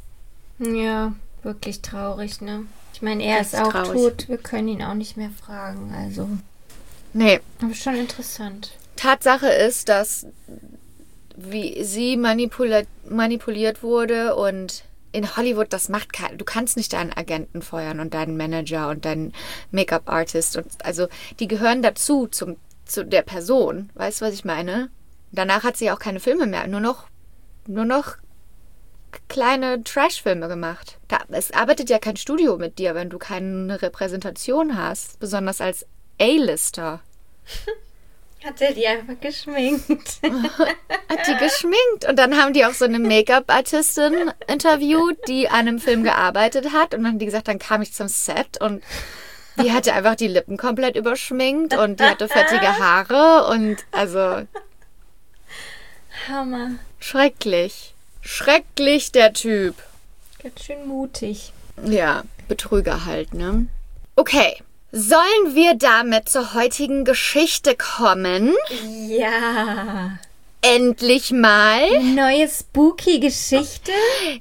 Ja, wirklich traurig, ne? Ich meine, er Das ist ist auch traurig. tot. Wir können ihn auch nicht mehr fragen, also... Nee, Aber schon interessant. Tatsache ist, dass wie sie manipula- manipuliert wurde und in Hollywood, das macht kein, du kannst nicht deinen Agenten feuern und deinen Manager und deinen Make-up-Artist und also die gehören dazu zum, zu der Person, weißt du, was ich meine? Danach hat sie auch keine Filme mehr, nur noch nur noch kleine Trash-Filme gemacht. Da, es arbeitet ja kein Studio mit dir, wenn du keine Repräsentation hast, besonders als A-Lister. Hat er die einfach geschminkt? Hat die geschminkt. Und dann haben die auch so eine Make-up-Artistin interviewt, die an einem Film gearbeitet hat. Und dann haben die gesagt, dann kam ich zum Set und die hatte einfach die Lippen komplett überschminkt und die hatte fettige Haare und also Hammer. schrecklich. Schrecklich, der Typ. Ganz schön mutig. Ja, Betrüger halt, ne? Okay. Sollen wir damit zur heutigen Geschichte kommen? Ja. Endlich mal. Neue Spooky-Geschichte?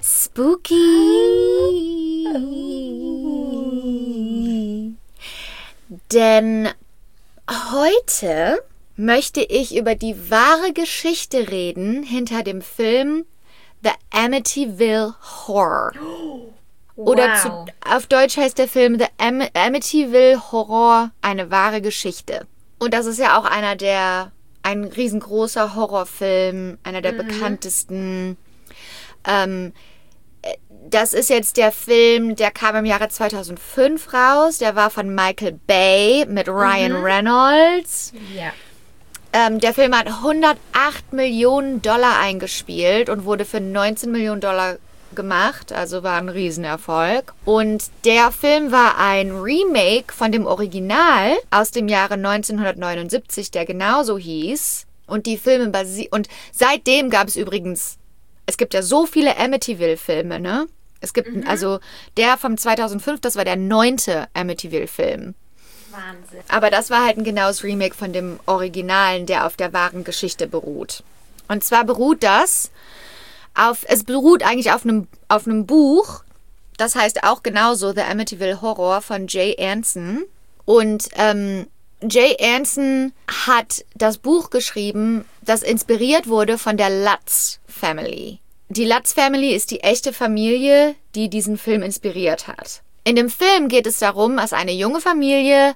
Spooky. Denn heute möchte ich über die wahre Geschichte reden hinter dem Film The Amityville Horror. Oder Wow. zu, auf Deutsch heißt der Film The Am- Amityville Horror, eine wahre Geschichte. Und das ist ja auch einer der, ein riesengroßer Horrorfilm, einer der bekanntesten. Ähm, das ist jetzt der Film, der kam im Jahre zweitausendfünf raus. Der war von Michael Bay mit Ryan Reynolds. Ja. Ähm, der Film hat hundertacht Millionen Dollar eingespielt und wurde für neunzehn Millionen Dollar gemacht, also war ein Riesenerfolg. Und der Film war ein Remake von dem Original aus dem Jahre neunzehnhundertneunundsiebzig, der genauso hieß. Und die Filme basi- und seitdem gab es übrigens, es gibt ja so viele Amityville-Filme, ne? Es gibt, mhm. also der vom zweitausendfünf, das war der neunte Amityville-Film. Wahnsinn. Aber das war halt ein genaues Remake von dem Originalen, der auf der wahren Geschichte beruht. Und zwar beruht das auf, es beruht eigentlich auf einem, auf einem Buch, das heißt auch genauso The Amityville Horror von Jay Anson. Und ähm, Jay Anson hat das Buch geschrieben, das inspiriert wurde von der Lutz Family. Die Lutz Family ist die echte Familie, die diesen Film inspiriert hat. In dem Film geht es darum, dass eine junge Familie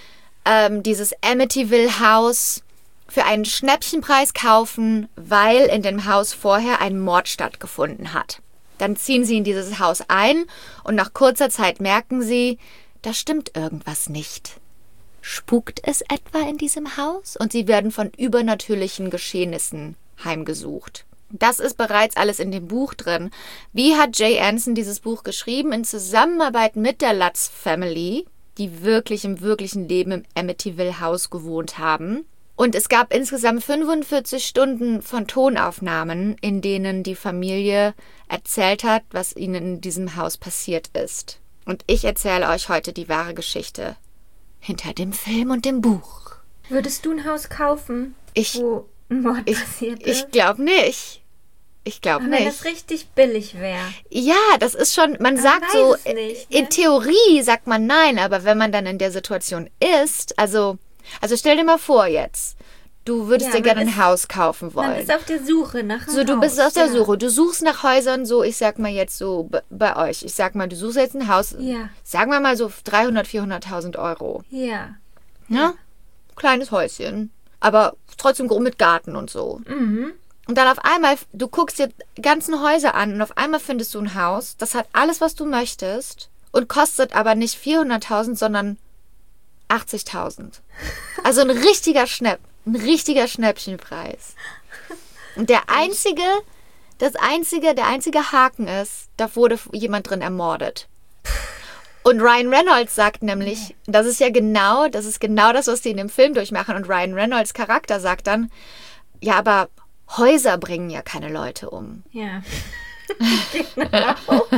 ähm, dieses Amityville Haus für einen Schnäppchenpreis kaufen, weil in dem Haus vorher ein Mord stattgefunden hat. Dann ziehen sie in dieses Haus ein und nach kurzer Zeit merken sie, da stimmt irgendwas nicht. Spukt es etwa in diesem Haus? Und sie werden von übernatürlichen Geschehnissen heimgesucht. Das ist bereits alles in dem Buch drin. Wie hat Jay Anson dieses Buch geschrieben? In Zusammenarbeit mit der Lutz Family, die wirklich im wirklichen Leben im Amityville Haus gewohnt haben. Und es gab insgesamt fünfundvierzig Stunden von Tonaufnahmen, in denen die Familie erzählt hat, was ihnen in diesem Haus passiert ist. Und ich erzähle euch heute die wahre Geschichte hinter dem Film und dem Buch. Würdest du ein Haus kaufen, ich, wo ein Mord ich, passiert ist? Ich glaube nicht. Ich glaube nicht. Wenn das richtig billig wäre. Ja, das ist schon, man Man sagt weiß so, es nicht, ne? in Theorie sagt man nein, aber wenn man dann in der Situation ist, also, also stell dir mal vor jetzt, du würdest Ja, dir man gerne ein ist- Haus kaufen Man wollen. ist auf der Suche nach einem So, du Haus. bist auf der ja. Suche. Du suchst nach Häusern, so, ich sag mal jetzt so, b- bei euch. Ich sag mal, du suchst jetzt ein Haus, Ja, sagen wir mal so dreihundert, vierhunderttausend Euro. ja. Ne? Kleines Häuschen. Aber trotzdem groß mit Garten und so. Mhm. Und dann auf einmal, du guckst dir die ganzen Häuser an und auf einmal findest du ein Haus, das hat alles, was du möchtest und kostet aber nicht vierhunderttausend, sondern achtzigtausend. Also ein richtiger Schnapp, ein richtiger Schnäppchenpreis. Und der einzige, das einzige, der einzige Haken ist, da wurde jemand drin ermordet. Und Ryan Reynolds sagt nämlich, das ist ja genau, das ist genau das, was die in dem Film durchmachen. Und Ryan Reynolds Charakter sagt dann, ja, aber Häuser bringen ja keine Leute um. Ja. Genau.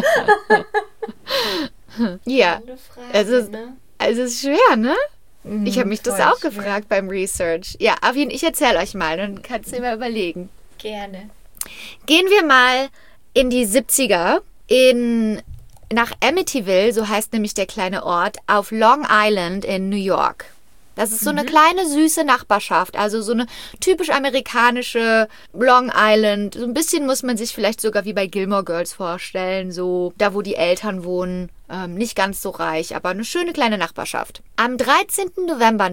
Ja, Eine Frage, es ist, ne? es ist schwer, ne? Ich habe mich das voll auch schwer. gefragt beim Research. Ja, auf jeden Fall, ich erzähle euch mal, dann kannst du dir mal überlegen. Gerne. Gehen wir mal in die siebziger, in, nach Amityville, so heißt nämlich der kleine Ort, auf Long Island in New York. Das ist so eine kleine, süße Nachbarschaft, also so eine typisch amerikanische Long Island. So ein bisschen muss man sich vielleicht sogar wie bei Gilmore Girls vorstellen, so da, wo die Eltern wohnen. Ähm, nicht ganz so reich, aber eine schöne kleine Nachbarschaft. Am dreizehnten November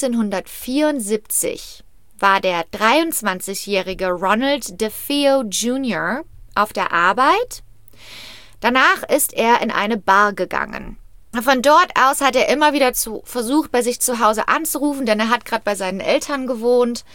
neunzehnhundertvierundsiebzig war der dreiundzwanzigjährige Ronald DeFeo Junior auf der Arbeit. Danach ist er in eine Bar gegangen. Von dort aus hat er immer wieder zu, versucht, bei sich zu Hause anzurufen, denn er hat gerade bei seinen Eltern gewohnt.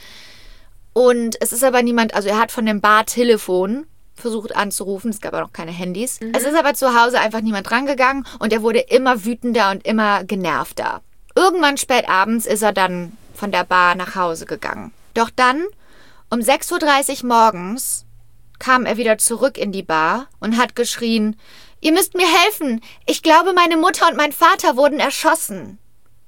Und es ist aber niemand, also er hat von dem Bar-Telefon versucht anzurufen, es gab aber noch keine Handys. Mhm. Es ist aber zu Hause einfach niemand rangegangen und er wurde immer wütender und immer genervter. Irgendwann spät abends ist er dann von der Bar nach Hause gegangen. Doch dann, um sechs Uhr dreißig morgens, kam er wieder zurück in die Bar und hat geschrien, ihr müsst mir helfen. Ich glaube, meine Mutter und mein Vater wurden erschossen.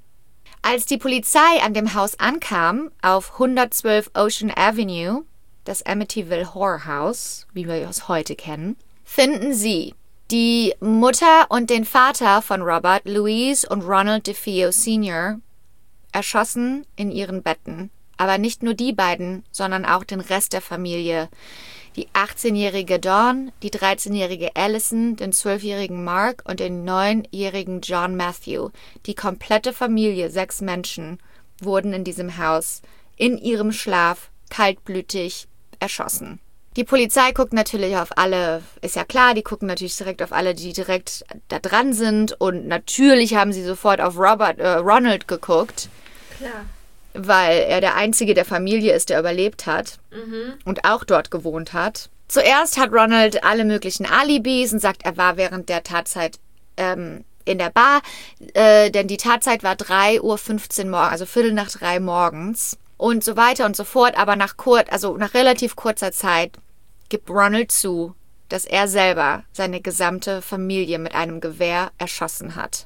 Als die Polizei an dem Haus ankam, auf hundertzwölf Ocean Avenue, das Amityville Horror House, wie wir es heute kennen, finden sie die Mutter und den Vater von Robert, Louise und Ronald DeFeo Senior, erschossen in ihren Betten. Aber nicht nur die beiden, sondern auch den Rest der Familie. Die achtzehnjährige Dawn, die dreizehnjährige Allison, den zwölfjährigen Mark und den neunjährigen John Matthew. Die komplette Familie, sechs Menschen, wurden in diesem Haus in ihrem Schlaf kaltblütig erschossen. Die Polizei guckt natürlich auf alle, ist ja klar, die gucken natürlich direkt auf alle, die direkt da dran sind. Und natürlich haben sie sofort auf Robert, äh, Ronald geguckt. Klar. weil er der Einzige der Familie ist, der überlebt hat Mhm. und auch dort gewohnt hat. Zuerst hat Ronald alle möglichen Alibis und sagt, er war während der Tatzeit ähm, in der Bar, äh, denn die Tatzeit war drei Uhr fünfzehn morgens, also Viertel nach drei morgens und so weiter und so fort. Aber nach, kur also nach relativ kurzer Zeit gibt Ronald zu, dass er selber seine gesamte Familie mit einem Gewehr erschossen hat.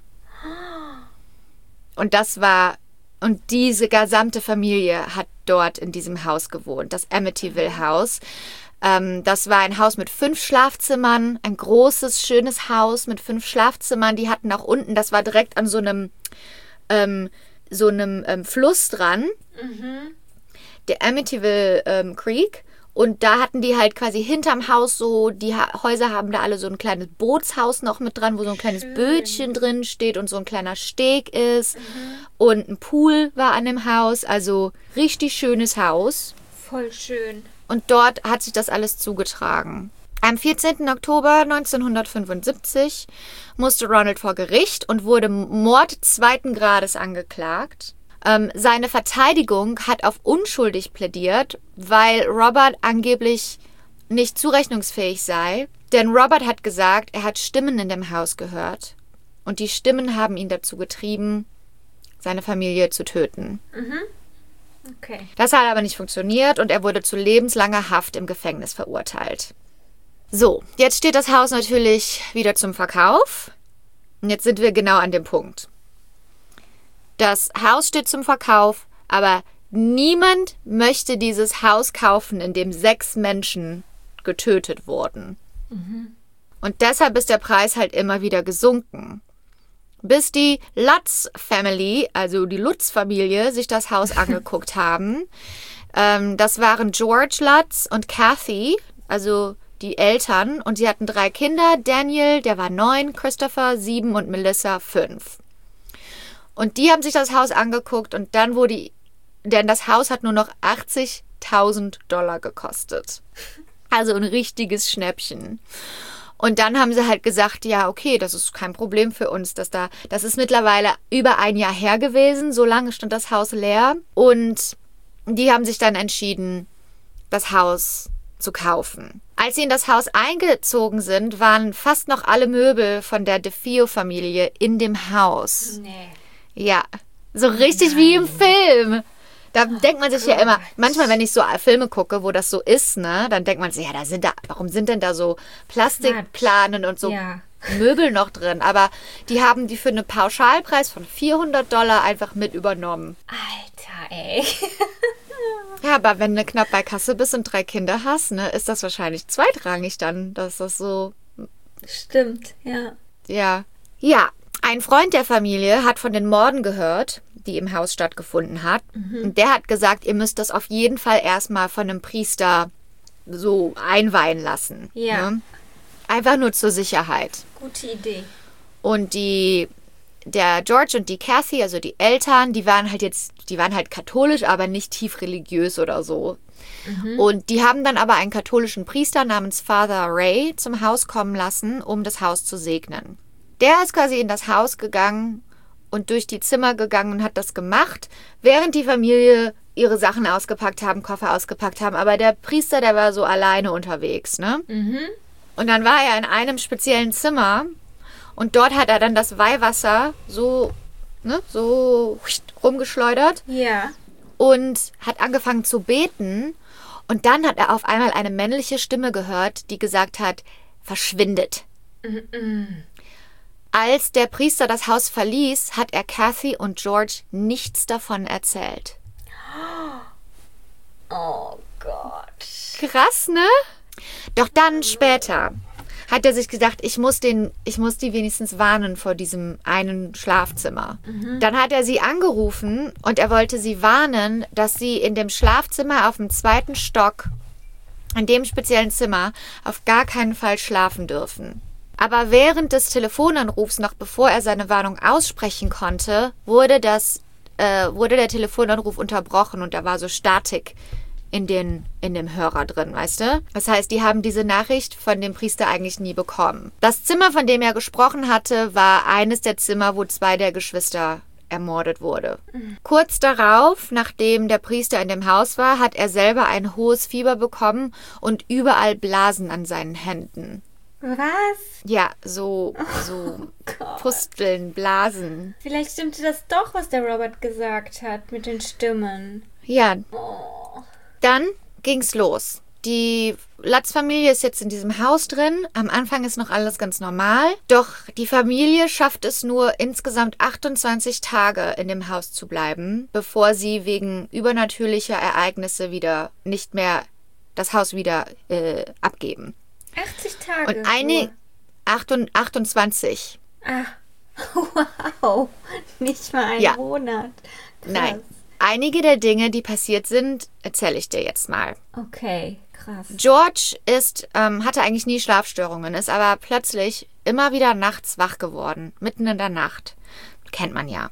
Und das war, und diese gesamte Familie hat dort in diesem Haus gewohnt, das Amityville Haus. Ähm, das war ein Haus mit fünf Schlafzimmern, ein großes, schönes Haus mit fünf Schlafzimmern. Die hatten auch unten, das war direkt an so einem, ähm, so einem ähm, Fluss dran, Mhm. der Amityville ähm, Creek. Und da hatten die halt quasi hinterm Haus so, die ha Häuser haben da alle so ein kleines Bootshaus noch mit dran, wo so ein kleines Schön. Bötchen drin steht und so ein kleiner Steg ist. Und ein Pool war an dem Haus, also richtig schönes Haus. Voll schön. Und dort hat sich das alles zugetragen. Am vierzehnten Oktober neunzehnhundertfünfundsiebzig musste Ronald vor Gericht und wurde Mord zweiten Grades angeklagt. Ähm, seine Verteidigung hat auf unschuldig plädiert, weil Robert angeblich nicht zurechnungsfähig sei. Denn Robert hat gesagt, er hat Stimmen in dem Haus gehört. Und die Stimmen haben ihn dazu getrieben, seine Familie zu töten. Okay. Das hat aber nicht funktioniert und er wurde zu lebenslanger Haft im Gefängnis verurteilt. So, jetzt steht das Haus natürlich wieder zum Verkauf. Und jetzt sind wir genau an dem Punkt. Das Haus steht zum Verkauf, aber niemand möchte dieses Haus kaufen, in dem sechs Menschen getötet wurden. Und deshalb ist der Preis halt immer wieder gesunken. Bis die Lutz Family, also die Lutz-Familie, sich das Haus angeguckt haben. Ähm, das waren George Lutz und Kathy, also die Eltern. Und sie hatten drei Kinder. Daniel, der war neun, Christopher sieben und Melissa fünf. Und die haben sich das Haus angeguckt und dann wurde, denn das Haus hat nur noch achtzigtausend Dollar gekostet. Also ein richtiges Schnäppchen. Und dann haben sie halt gesagt, ja, okay, das ist kein Problem für uns, dass da, das ist mittlerweile über ein Jahr her gewesen, so lange stand das Haus leer. Und die haben sich dann entschieden, das Haus zu kaufen. Als sie in das Haus eingezogen sind, waren fast noch alle Möbel von der DeFeo-Familie in dem Haus. Nee. Ja, so richtig wie im Film. Da denkt man sich ja immer, manchmal, wenn ich so Filme gucke, wo das so ist, ne, dann denkt man sich, ja, da sind da, warum sind denn da so Plastikplanen und so Ja. Möbel noch drin? Aber die haben die für einen Pauschalpreis von vierhundert Dollar einfach mit übernommen. Alter, ey. Ja, aber wenn du knapp bei Kasse bist und drei Kinder hast, ne, ist das wahrscheinlich zweitrangig dann, dass das so, Stimmt, ja. ja. Ja, ein Freund der Familie hat von den Morden gehört, die im Haus stattgefunden hat. Und der hat gesagt, ihr müsst das auf jeden Fall erstmal von einem Priester so einweihen lassen. Ja. Ne? Einfach nur zur Sicherheit. Gute Idee. Und die, der George und die Kathy, also die Eltern, die waren halt jetzt, die waren halt katholisch, aber nicht tief religiös oder so. Und die haben dann aber einen katholischen Priester namens Father Ray zum Haus kommen lassen, um das Haus zu segnen. Der ist quasi in das Haus gegangen und durch die Zimmer gegangen und hat das gemacht, während die Familie ihre Sachen ausgepackt haben, Koffer ausgepackt haben. Aber der Priester, der war so alleine unterwegs, ne? Und dann war er in einem speziellen Zimmer und dort hat er dann das Weihwasser so, ne, so rumgeschleudert Ja. und hat angefangen zu beten. Und dann hat er auf einmal eine männliche Stimme gehört, die gesagt hat, verschwindet. Als der Priester das Haus verließ, hat er Kathy und George nichts davon erzählt. Oh Gott. Krass, ne? Doch dann später hat er sich gedacht, ich muss, den, ich muss die wenigstens warnen vor diesem einen Schlafzimmer. Dann hat er sie angerufen und er wollte sie warnen, dass sie in dem Schlafzimmer auf dem zweiten Stock, in dem speziellen Zimmer, auf gar keinen Fall schlafen dürfen. Aber während des Telefonanrufs, noch bevor er seine Warnung aussprechen konnte, wurde, das, äh, wurde der Telefonanruf unterbrochen und da war so Statik in, den, in dem Hörer drin, weißt du? Das heißt, die haben diese Nachricht von dem Priester eigentlich nie bekommen. Das Zimmer, von dem er gesprochen hatte, war eines der Zimmer, wo zwei der Geschwister ermordet wurde. Mhm. Kurz darauf, nachdem der Priester in dem Haus war, hat er selber ein hohes Fieber bekommen und überall Blasen an seinen Händen. Was? Ja, so, so Oh Pusteln, Blasen. Vielleicht stimmte das doch, was der Robert gesagt hat mit den Stimmen. Ja. Oh. Dann ging's los. Die Lutz-Familie ist jetzt in diesem Haus drin. Am Anfang ist noch alles ganz normal. Doch die Familie schafft es nur insgesamt achtundzwanzig Tage in dem Haus zu bleiben, bevor sie wegen übernatürlicher Ereignisse wieder nicht mehr das Haus wieder äh, abgeben. achtzig Tage. Und eine achtundzwanzig. Ah, wow. Nicht mal ein Ja. Monat. Krass. Nein. Einige der Dinge, die passiert sind, erzähle ich dir jetzt mal. Okay, krass. George ist, ähm, hatte eigentlich nie Schlafstörungen, ist aber plötzlich immer wieder nachts wach geworden, mitten in der Nacht. Kennt man ja.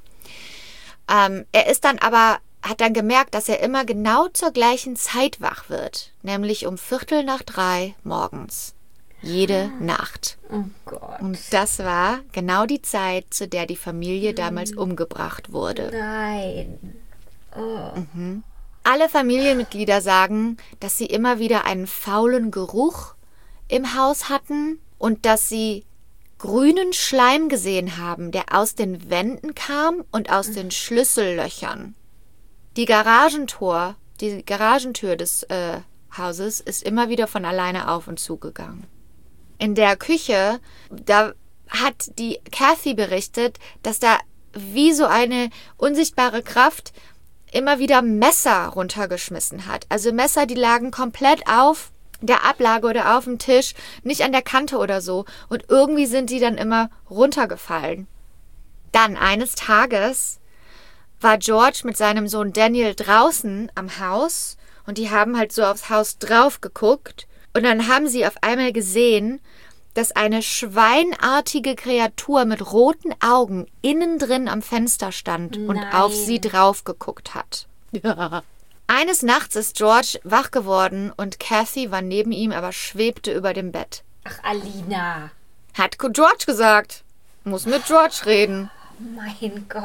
Ähm, er ist dann aber, hat dann gemerkt, dass er immer genau zur gleichen Zeit wach wird, nämlich um Viertel nach drei morgens. Jede Nacht. Oh Gott. Und das war genau die Zeit, zu der die Familie damals umgebracht wurde. Nein. Oh. Alle Familienmitglieder sagen, dass sie immer wieder einen faulen Geruch im Haus hatten und dass sie grünen Schleim gesehen haben, der aus den Wänden kam und aus den Schlüssellöchern. Die Garagentor, die Garagentür des äh, Hauses ist immer wieder von alleine auf und zugegangen. In der Küche, da hat die Kathy berichtet, dass da wie so eine unsichtbare Kraft immer wieder Messer runtergeschmissen hat. Also Messer, die lagen komplett auf der Ablage oder auf dem Tisch, nicht an der Kante oder so. Und irgendwie sind die dann immer runtergefallen. Dann eines Tages war George mit seinem Sohn Daniel draußen am Haus und die haben halt so aufs Haus drauf geguckt. Und dann haben sie auf einmal gesehen, dass eine schweinartige Kreatur mit roten Augen innen drin am Fenster stand und Nein. auf sie drauf geguckt hat. Ja. Eines Nachts ist George wach geworden und Kathy war neben ihm, aber schwebte über dem Bett. Ach, Alina. Hat George gesagt. Muss mit George reden. Mein Gott.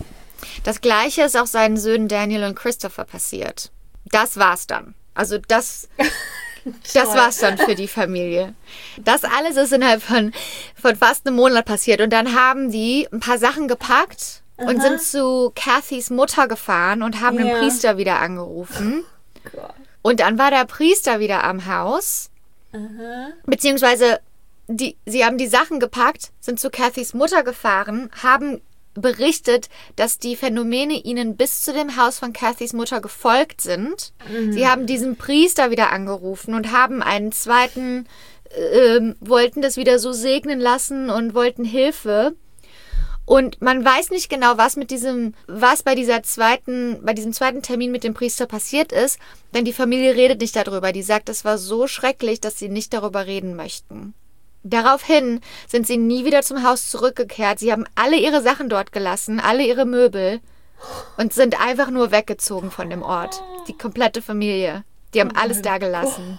Das Gleiche ist auch seinen Söhnen Daniel und Christopher passiert. Das war's dann. Also das... Das war's dann für die Familie. Das alles ist innerhalb von, von fast einem Monat passiert. Und dann haben die ein paar Sachen gepackt und Aha. sind zu Kathys Mutter gefahren und haben Ja. den Priester wieder angerufen. Gott. Und dann war der Priester wieder am Haus. Aha. Beziehungsweise die, sie haben die Sachen gepackt, sind zu Kathys Mutter gefahren, haben berichtet, dass die Phänomene ihnen bis zu dem Haus von Kathys Mutter gefolgt sind. Mhm. Sie haben diesen Priester wieder angerufen und haben einen zweiten, äh, wollten das wieder so segnen lassen und wollten Hilfe. Und man weiß nicht genau, was mit diesem, was bei dieser zweiten, bei diesem zweiten Termin mit dem Priester passiert ist, denn die Familie redet nicht darüber. Die sagt, es war so schrecklich, dass sie nicht darüber reden möchten. Daraufhin sind sie nie wieder zum Haus zurückgekehrt. Sie haben alle ihre Sachen dort gelassen, alle ihre Möbel und sind einfach nur weggezogen von dem Ort. Die komplette Familie. Die haben alles da gelassen.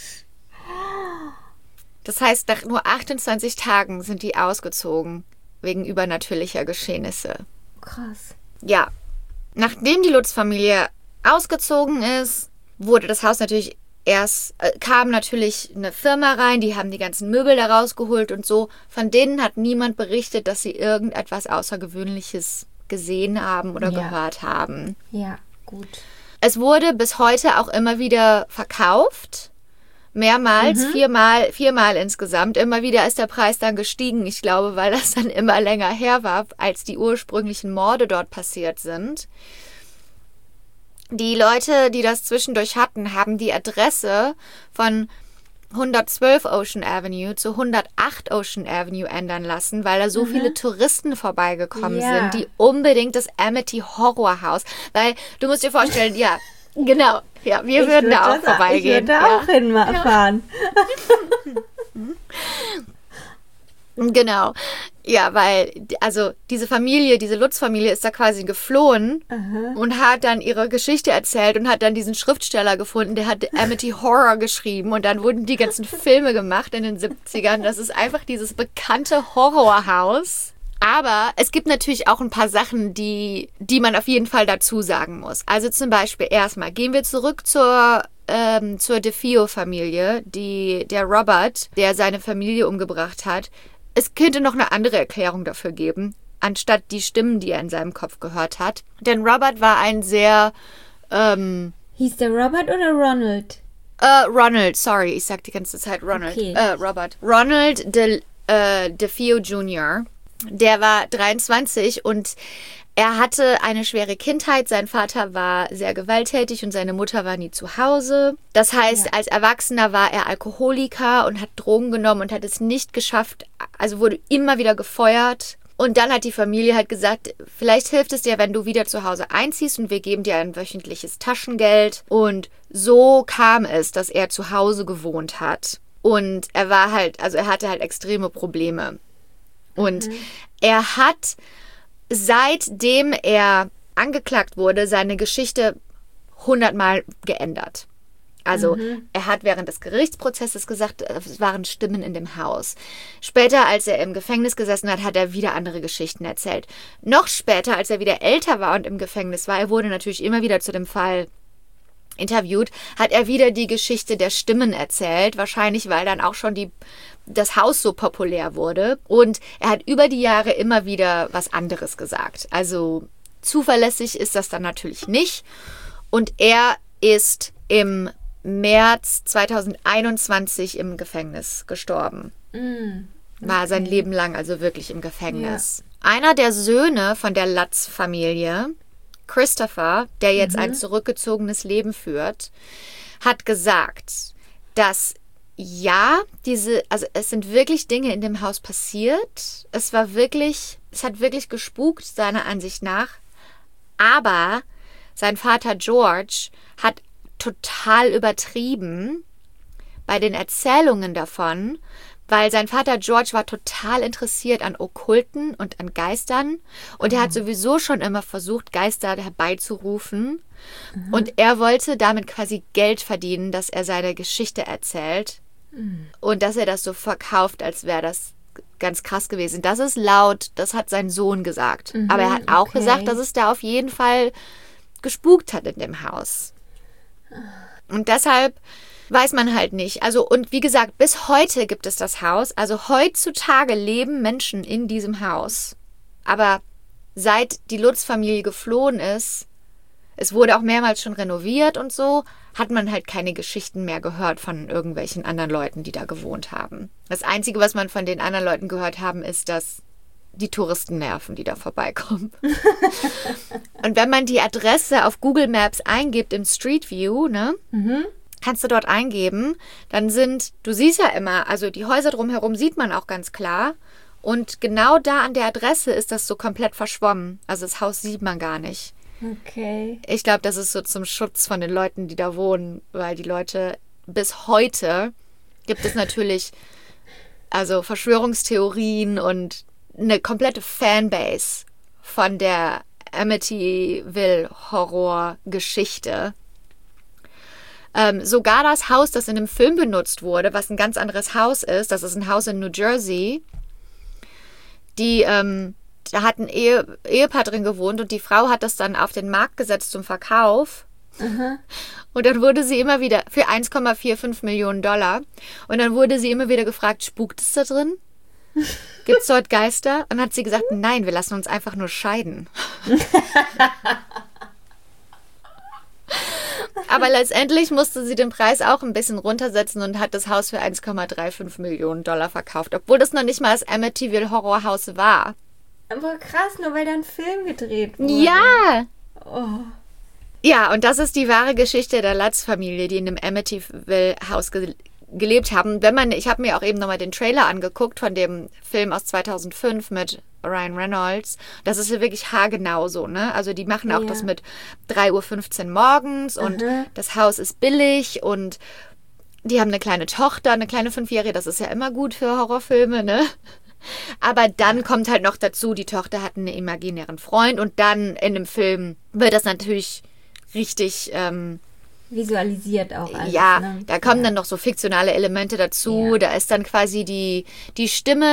Das heißt, nach nur achtundzwanzig Tagen sind die ausgezogen, wegen übernatürlicher Geschehnisse. Krass. Ja, nachdem die Lutz-Familie ausgezogen ist, wurde das Haus natürlich erst, äh, kam natürlich eine Firma rein, die haben die ganzen Möbel da rausgeholt und so. Von denen hat niemand berichtet, dass sie irgendetwas Außergewöhnliches gesehen haben oder Ja. gehört haben. Ja, gut. Es wurde bis heute auch immer wieder verkauft. Mehrmals, Mhm. viermal, viermal insgesamt. Immer wieder ist der Preis dann gestiegen. Ich glaube, weil das dann immer länger her war, als die ursprünglichen Morde dort passiert sind. Die Leute, die das zwischendurch hatten, haben die Adresse von hundertzwölf Ocean Avenue zu hundertacht Ocean Avenue ändern lassen, weil da so viele Touristen vorbeigekommen Ja. sind, die unbedingt das Amity Horror House, weil du musst dir vorstellen, ja, genau, ja, wir Ich würden würd da auch das- vorbeigehen. Ich würde da ja. auch hinfahren. Genau. Ja, weil, also diese Familie, diese Lutz-Familie ist da quasi geflohen Aha. und hat dann ihre Geschichte erzählt und hat dann diesen Schriftsteller gefunden, der hat Amity Horror geschrieben und dann wurden die ganzen Filme gemacht in den siebzigern. Das ist einfach dieses bekannte Horrorhaus. Aber es gibt natürlich auch ein paar Sachen, die, die man auf jeden Fall dazu sagen muss. Also zum Beispiel erstmal gehen wir zurück zur, ähm, zur DeFeo-Familie, die, der Robert, der seine Familie umgebracht hat. Es könnte noch eine andere Erklärung dafür geben, anstatt die Stimmen, die er in seinem Kopf gehört hat. Denn Robert war ein sehr... Ähm, Hieß der Robert oder Ronald? Äh, Ronald, sorry, ich sag die ganze Zeit Ronald. Okay. Äh, Robert. Ronald De, äh, DeFeo Junior Der war dreiundzwanzig und er hatte eine schwere Kindheit. Sein Vater war sehr gewalttätig und seine Mutter war nie zu Hause. Das heißt, ja. als Erwachsener war er Alkoholiker und hat Drogen genommen und hat es nicht geschafft, also wurde immer wieder gefeuert. Und dann hat die Familie halt gesagt, vielleicht hilft es dir, wenn du wieder zu Hause einziehst und wir geben dir ein wöchentliches Taschengeld. Und so kam es, dass er zu Hause gewohnt hat. Und er war halt, also er hatte halt extreme Probleme. Und mhm. er hat, seitdem er angeklagt wurde, seine Geschichte hundertmal geändert. Also mhm. er hat während des Gerichtsprozesses gesagt, es waren Stimmen in dem Haus. Später, als er im Gefängnis gesessen hat, hat er wieder andere Geschichten erzählt. Noch später, als er wieder älter war und im Gefängnis war, er wurde natürlich immer wieder zu dem Fall interviewt, hat er wieder die Geschichte der Stimmen erzählt. Wahrscheinlich, weil dann auch schon die, das Haus so populär wurde. Und er hat über die Jahre immer wieder was anderes gesagt. Also zuverlässig ist das dann natürlich nicht. Und er ist im März zweitausendeinundzwanzig im Gefängnis gestorben. Mm, okay. War sein Leben lang also wirklich im Gefängnis. Ja. Einer der Söhne von der Lutz-Familie, Christopher, der jetzt mhm. ein zurückgezogenes Leben führt, hat gesagt, dass ja, diese, also es sind wirklich Dinge in dem Haus passiert. Es war wirklich, es hat wirklich gespukt, seiner Ansicht nach. Aber sein Vater George hat total übertrieben bei den Erzählungen davon, weil sein Vater George war total interessiert an Okkulten und an Geistern und er hat sowieso schon immer versucht, Geister herbeizurufen mhm. und er wollte damit quasi Geld verdienen, dass er seine Geschichte erzählt mhm. und dass er das so verkauft, als wäre das ganz krass gewesen. Das ist laut, das hat sein Sohn gesagt. Mhm, aber er hat auch okay. gesagt, dass es da auf jeden Fall gespukt hat in dem Haus. Und deshalb weiß man halt nicht. Also, und wie gesagt, bis heute gibt es das Haus. Also heutzutage leben Menschen in diesem Haus. Aber seit die Lutz-Familie geflohen ist, es wurde auch mehrmals schon renoviert und so, hat man halt keine Geschichten mehr gehört von irgendwelchen anderen Leuten, die da gewohnt haben. Das Einzige, was man von den anderen Leuten gehört haben, ist, dass die Touristen nerven, die da vorbeikommen. Und wenn man die Adresse auf Google Maps eingibt im Street View, ne, mhm. kannst du dort eingeben, dann sind, du siehst ja immer, also die Häuser drumherum sieht man auch ganz klar und genau da an der Adresse ist das so komplett verschwommen. Also das Haus sieht man gar nicht. Okay. Ich glaube, das ist so zum Schutz von den Leuten, die da wohnen, weil die Leute bis heute gibt es natürlich also Verschwörungstheorien und eine komplette Fanbase von der Amityville-Horror-Geschichte. Ähm, sogar das Haus, das in dem Film benutzt wurde, was ein ganz anderes Haus ist, das ist ein Haus in New Jersey, die, ähm, da hat ein Ehe, Ehepaar drin gewohnt und die Frau hat das dann auf den Markt gesetzt zum Verkauf. Mhm. Und dann wurde sie immer wieder, für eins Komma fünfundvierzig Millionen Dollar, und dann wurde sie immer wieder gefragt, spukt es da drin? Gibt es dort Geister? Und dann hat sie gesagt, nein, wir lassen uns einfach nur scheiden. Aber letztendlich musste sie den Preis auch ein bisschen runtersetzen und hat das Haus für eins Komma fünfunddreißig Millionen Dollar verkauft, obwohl das noch nicht mal das Amityville Horror House war. Aber krass, nur weil da ein Film gedreht wurde. Ja! Oh. Ja, und das ist die wahre Geschichte der Lutz-Familie, die in dem Amityville Haus ge- gelebt haben. Wenn man, ich habe mir auch eben nochmal den Trailer angeguckt von dem Film aus zweitausendfünf mit Ryan Reynolds. Das ist ja wirklich haargenau so, ne? Also die machen auch ja. das mit drei Uhr fünfzehn morgens und mhm. das Haus ist billig und die haben eine kleine Tochter, eine kleine Fünfjährige. Das ist ja immer gut für Horrorfilme, ne? Aber dann kommt halt noch dazu, die Tochter hat einen imaginären Freund und dann in dem Film wird das natürlich richtig ähm, visualisiert auch alles. Ja, ne? da kommen ja. dann noch so fiktionale Elemente dazu. Ja. Da ist dann quasi die, die Stimme,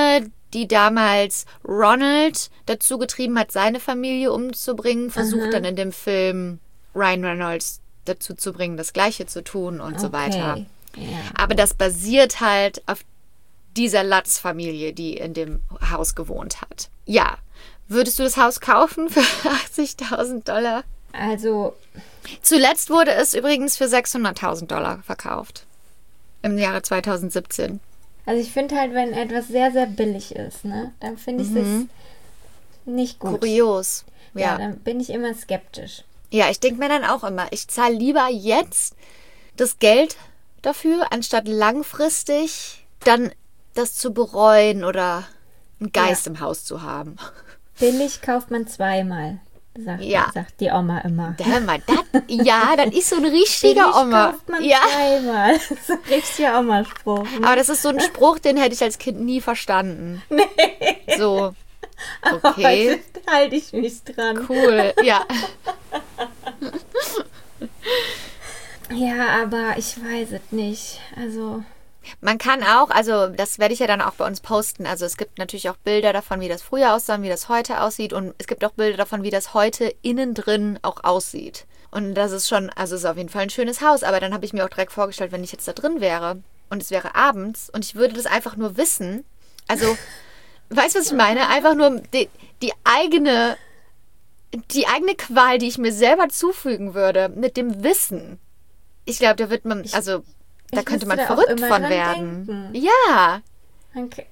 die damals Ronald dazu getrieben hat, seine Familie umzubringen, versucht Aha. dann in dem Film Ryan Reynolds dazu zu bringen, das Gleiche zu tun und so Okay. weiter. Ja. Aber das basiert halt auf dieser Lutz-Familie, die in dem Haus gewohnt hat. Ja. Würdest du das Haus kaufen für achtzigtausend Dollar? Also, Zuletzt wurde es übrigens für sechshunderttausend Dollar verkauft. Im Jahre zweitausendsiebzehn. also ich finde halt, wenn etwas sehr, sehr billig ist, ne, dann finde ich Mhm. das nicht gut. Kurios. Ja, Ja. dann bin ich immer skeptisch. Ja, ich denke mir dann auch immer, ich zahle lieber jetzt das Geld dafür, anstatt langfristig dann das zu bereuen oder einen Geist Ja. im Haus zu haben. Billig kauft man zweimal, sagt, Ja. sagt die Oma immer. Hör mal, das, ja, das ist so ein richtiger Billig Oma. kauft man Ja, zweimal. Das ist ein richtiger Oma-Spruch. Ne? aber das ist so ein Spruch, den hätte ich als Kind nie verstanden. Nee. So, okay, Heute halte ich mich dran. cool, ja. Ja, aber ich weiß es nicht. Also, Man kann auch, also das werde ich ja dann auch bei uns posten, also es gibt natürlich auch Bilder davon, wie das früher aussah und wie das heute aussieht und es gibt auch Bilder davon, wie das heute innen drin auch aussieht. Und das ist schon, also es ist auf jeden Fall ein schönes Haus, aber dann habe ich mir auch direkt vorgestellt, wenn ich jetzt da drin wäre und es wäre abends und ich würde das einfach nur wissen, also, weißt du, was ich meine? Einfach nur die, die eigene, die eigene Qual, die ich mir selber zufügen würde, mit dem Wissen. Ich glaube, da wird man, also da ich könnte müsste man da auch verrückt immer von dran werden. denken. Ja. okay.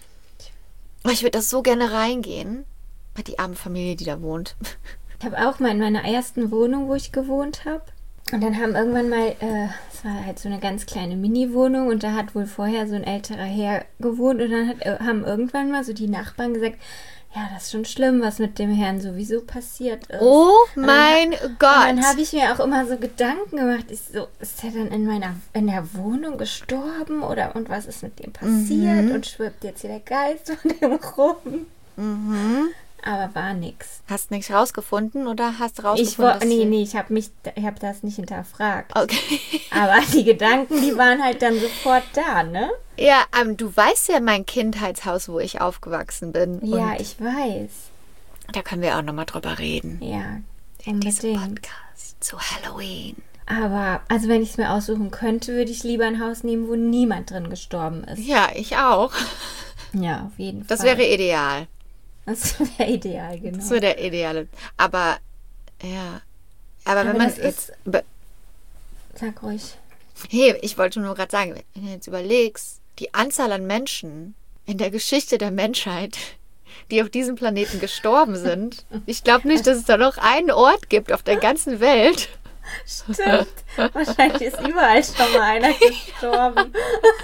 Oh, ich würde das so gerne reingehen. Bei die arme Familie, die da wohnt. Ich habe auch mal in meiner ersten Wohnung, wo ich gewohnt habe. Und dann haben irgendwann mal, äh, es war halt so eine ganz kleine Mini-Wohnung und da hat wohl vorher so ein älterer Herr gewohnt und dann hat, äh, haben irgendwann mal so die Nachbarn gesagt, ja, das ist schon schlimm, was mit dem Herrn sowieso passiert ist. Oh Und dann mein ha- Und Gott. dann habe ich mir auch immer so Gedanken gemacht, ich so, ist der dann in meiner in der Wohnung gestorben oder und was ist mit dem passiert Mhm. und schwirbt jetzt hier der Geist von dem rum? Mhm. Aber war nix. Hast nichts rausgefunden oder hast Ich rausgefunden, wo, dass nee, sie- nee, ich habe mich, ich habe das nicht hinterfragt. Okay. Aber die Gedanken, die waren halt dann sofort da, ne? Ja, ähm, du weißt ja mein Kindheitshaus, wo ich aufgewachsen bin. Ja, Und ich weiß. da können wir auch nochmal drüber reden. Ja, In diesem unbedingt. Podcast zu Halloween. Aber, also wenn ich es mir aussuchen könnte, würde ich lieber ein Haus nehmen, wo niemand drin gestorben ist. Ja, ich auch. Ja, auf jeden Das Fall. wäre ideal. Das wäre ideal, genau. Das wäre der ideale. Aber, ja. Aber, Aber wenn man das ist- Be- Sag ruhig. Hey, ich wollte nur gerade sagen, wenn du jetzt überlegst, die Anzahl an Menschen in der Geschichte der Menschheit, die auf diesem Planeten gestorben sind, ich glaube nicht, dass es da noch einen Ort gibt auf der ganzen Welt. Stimmt. Wahrscheinlich ist überall schon mal einer gestorben.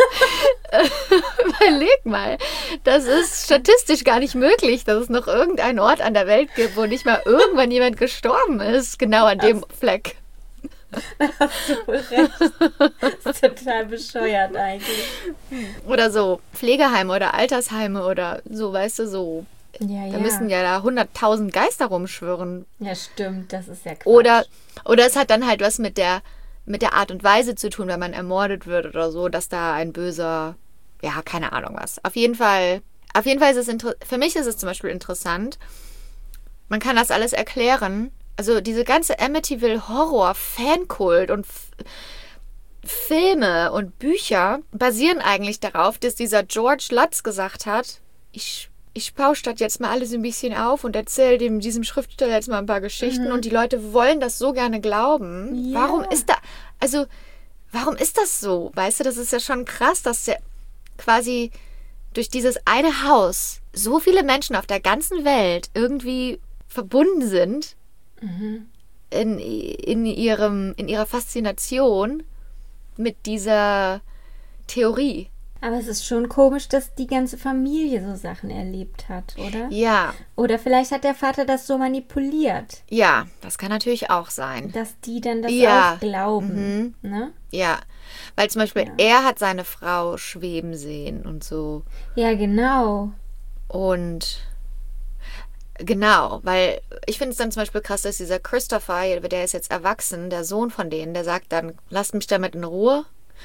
Überleg mal, das ist statistisch gar nicht möglich, dass es noch irgendeinen Ort an der Welt gibt, wo nicht mal irgendwann jemand gestorben ist, genau an dem Fleck. Hast du wohl recht. Das ist total bescheuert eigentlich. Oder so Pflegeheime oder Altersheime oder so, weißt du, so. Ja, ja. Da müssen ja da hunderttausend Geister rumschwirren. Ja, stimmt, das ist ja Quatsch. Oder, oder es hat dann halt was mit der, mit der Art und Weise zu tun, wenn man ermordet wird oder so, dass da ein böser, ja, keine Ahnung was. Auf jeden Fall, auf jeden Fall ist es, inter- für mich ist es zum Beispiel interessant, man kann das alles erklären. Also diese ganze Amityville Horror, Fankult und F- Filme und Bücher basieren eigentlich darauf, dass dieser George Lutz gesagt hat, ich ich bausche das jetzt mal alles ein bisschen auf und erzähle dem diesem Schriftsteller jetzt mal ein paar Geschichten und die Leute wollen das so gerne glauben. Ja. Warum ist da, also, warum ist das so? Weißt du, das ist ja schon krass, dass der quasi durch dieses eine Haus so viele Menschen auf der ganzen Welt irgendwie verbunden sind in, in, ihrem, in ihrer Faszination mit dieser Theorie. Aber es ist schon komisch, dass die ganze Familie so Sachen erlebt hat, oder? Ja, Oder vielleicht hat der Vater das so manipuliert, ja, das kann natürlich auch sein. dass die dann das Ja. auch glauben. Ne? Ja, weil zum Beispiel er hat seine Frau schweben sehen und so. Ja, genau. Und genau, weil ich finde es dann zum Beispiel krass, dass dieser Christopher, der ist jetzt erwachsen, der Sohn von denen, der sagt dann, lasst mich damit in Ruhe.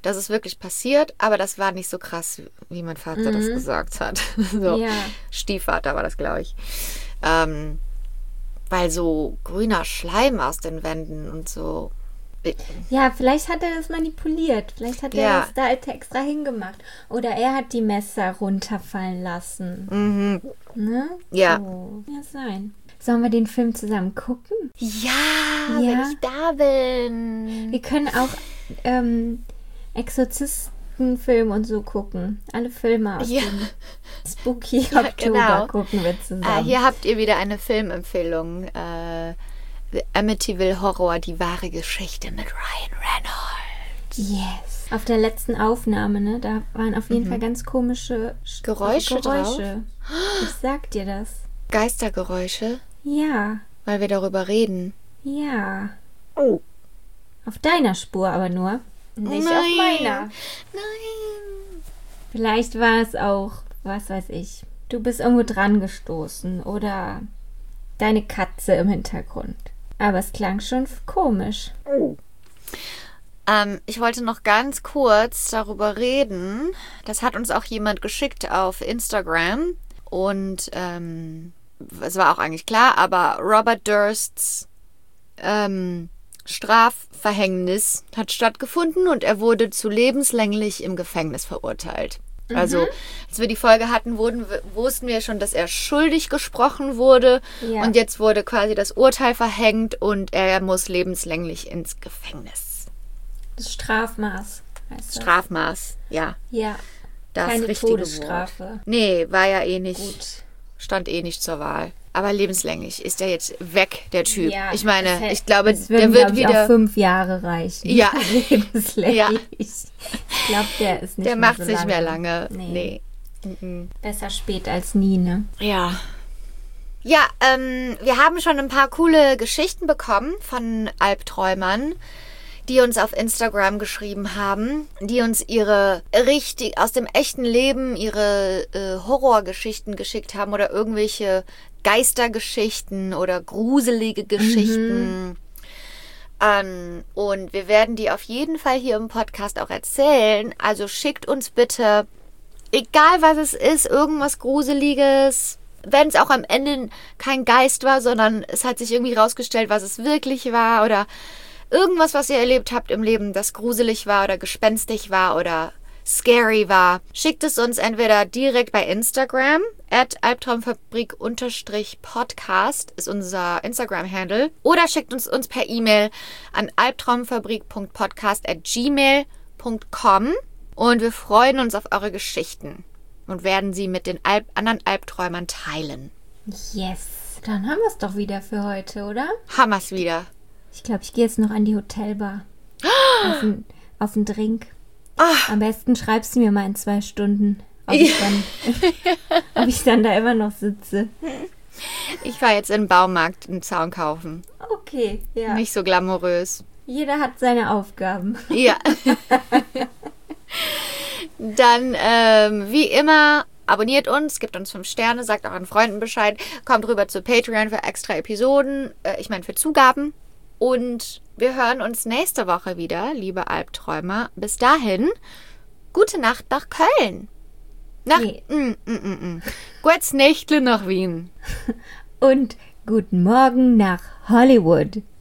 das ist wirklich passiert, aber das war nicht so krass, wie mein Vater mhm. das gesagt hat. So, ja. Stiefvater war das, glaube ich. Ähm, weil so grüner Schleim aus den Wänden und so. Ja, vielleicht hat er das manipuliert. Vielleicht hat er ja. das da extra hingemacht. Oder er hat die Messer runterfallen lassen. Mhm. Ne? Ja. So. Ja, sein. Sollen wir den Film zusammen gucken? Ja, ja, wenn ich da bin. Wir können auch ähm, Exorzistenfilm und so gucken. Alle Filme aus ja. dem Spooky ja, Oktober genau. gucken wir zusammen. Ah, hier habt ihr wieder eine Filmempfehlung. Äh, The Amityville Horror, die wahre Geschichte mit Ryan Reynolds. Yes. Auf der letzten Aufnahme, ne, da waren auf jeden mhm. Fall ganz komische Sch- Geräusche, Geräusche. drauf. Ich sag dir das. Geistergeräusche? Ja. Weil wir darüber reden. Ja. Oh. Auf deiner Spur aber nur. Nicht Nein. auf meiner. Nein. Vielleicht war es auch, was weiß ich, du bist irgendwo dran gestoßen oder deine Katze im Hintergrund. Aber es klang schon komisch. Oh. Ähm, ich wollte noch ganz kurz darüber reden. Das hat uns auch jemand geschickt auf Instagram. Und ähm, es war auch eigentlich klar, aber Robert Dursts ähm, Strafverhängnis hat stattgefunden und er wurde zu lebenslänglich im Gefängnis verurteilt. Mhm. Also, als wir die Folge hatten, wurden, wussten wir schon, dass er schuldig gesprochen wurde. Ja. Und jetzt wurde quasi das Urteil verhängt und er muss lebenslänglich ins Gefängnis. Das Strafmaß heißt das. Strafmaß, ja. Ja. Das Keine richtige Todesstrafe. Wort. Nee, war ja eh nicht. Gut. Stand eh nicht zur Wahl. Aber lebenslänglich ist er jetzt weg, der Typ. Ja, ich meine, hätte, ich glaube, das würden, der wird glaub ich, wieder auf fünf Jahre reichen. Ja. Lebenslänglich. Ja. Ich glaube, der ist nicht der mehr macht so nicht lange. mehr lange. Nee. nee. Mhm. Besser spät als nie, ne? Ja. Ja, ähm, wir haben schon ein paar coole Geschichten bekommen von Albträumern, die uns auf Instagram geschrieben haben, die uns ihre richtig aus dem echten Leben ihre äh, Horrorgeschichten geschickt haben oder irgendwelche Geistergeschichten oder gruselige Geschichten. Mhm. Ähm, und wir werden die auf jeden Fall hier im Podcast auch erzählen. Also schickt uns bitte, egal was es ist, irgendwas Gruseliges. Wenn es auch am Ende kein Geist war, sondern es hat sich irgendwie rausgestellt, was es wirklich war oder irgendwas, was ihr erlebt habt im Leben, das gruselig war oder gespenstig war oder scary war, schickt es uns entweder direkt bei Instagram, at albtraumfabrik-podcast ist unser Instagram-Handle, oder schickt uns uns per E-Mail an albtraumfabrik punkt podcast at gmail punkt com und wir freuen uns auf eure Geschichten und werden sie mit den Alp- anderen Albträumern teilen. Yes, dann haben wir es doch wieder für heute, oder? Haben wir es wieder. Ich glaube, ich gehe jetzt noch an die Hotelbar. Auf einen, auf einen Drink. Ach. Am besten schreibst du mir mal in zwei Stunden, ob ich, dann, ob ich dann da immer noch sitze. Ich war jetzt in den Baumarkt einen Zaun kaufen. Okay, ja. Nicht so glamourös. Jeder hat seine Aufgaben. Ja. Dann, ähm, wie immer, abonniert uns, gebt uns fünf Sterne, sagt auch an Freunden Bescheid, kommt rüber zu Patreon für extra Episoden, äh, ich meine für Zugaben. Und wir hören uns nächste Woche wieder, liebe Albträumer. Bis dahin, gute Nacht nach Köln. Nach, nee. mm, mm, mm, mm. Gutes Nächtle nach Wien. Und guten Morgen nach Hollywood.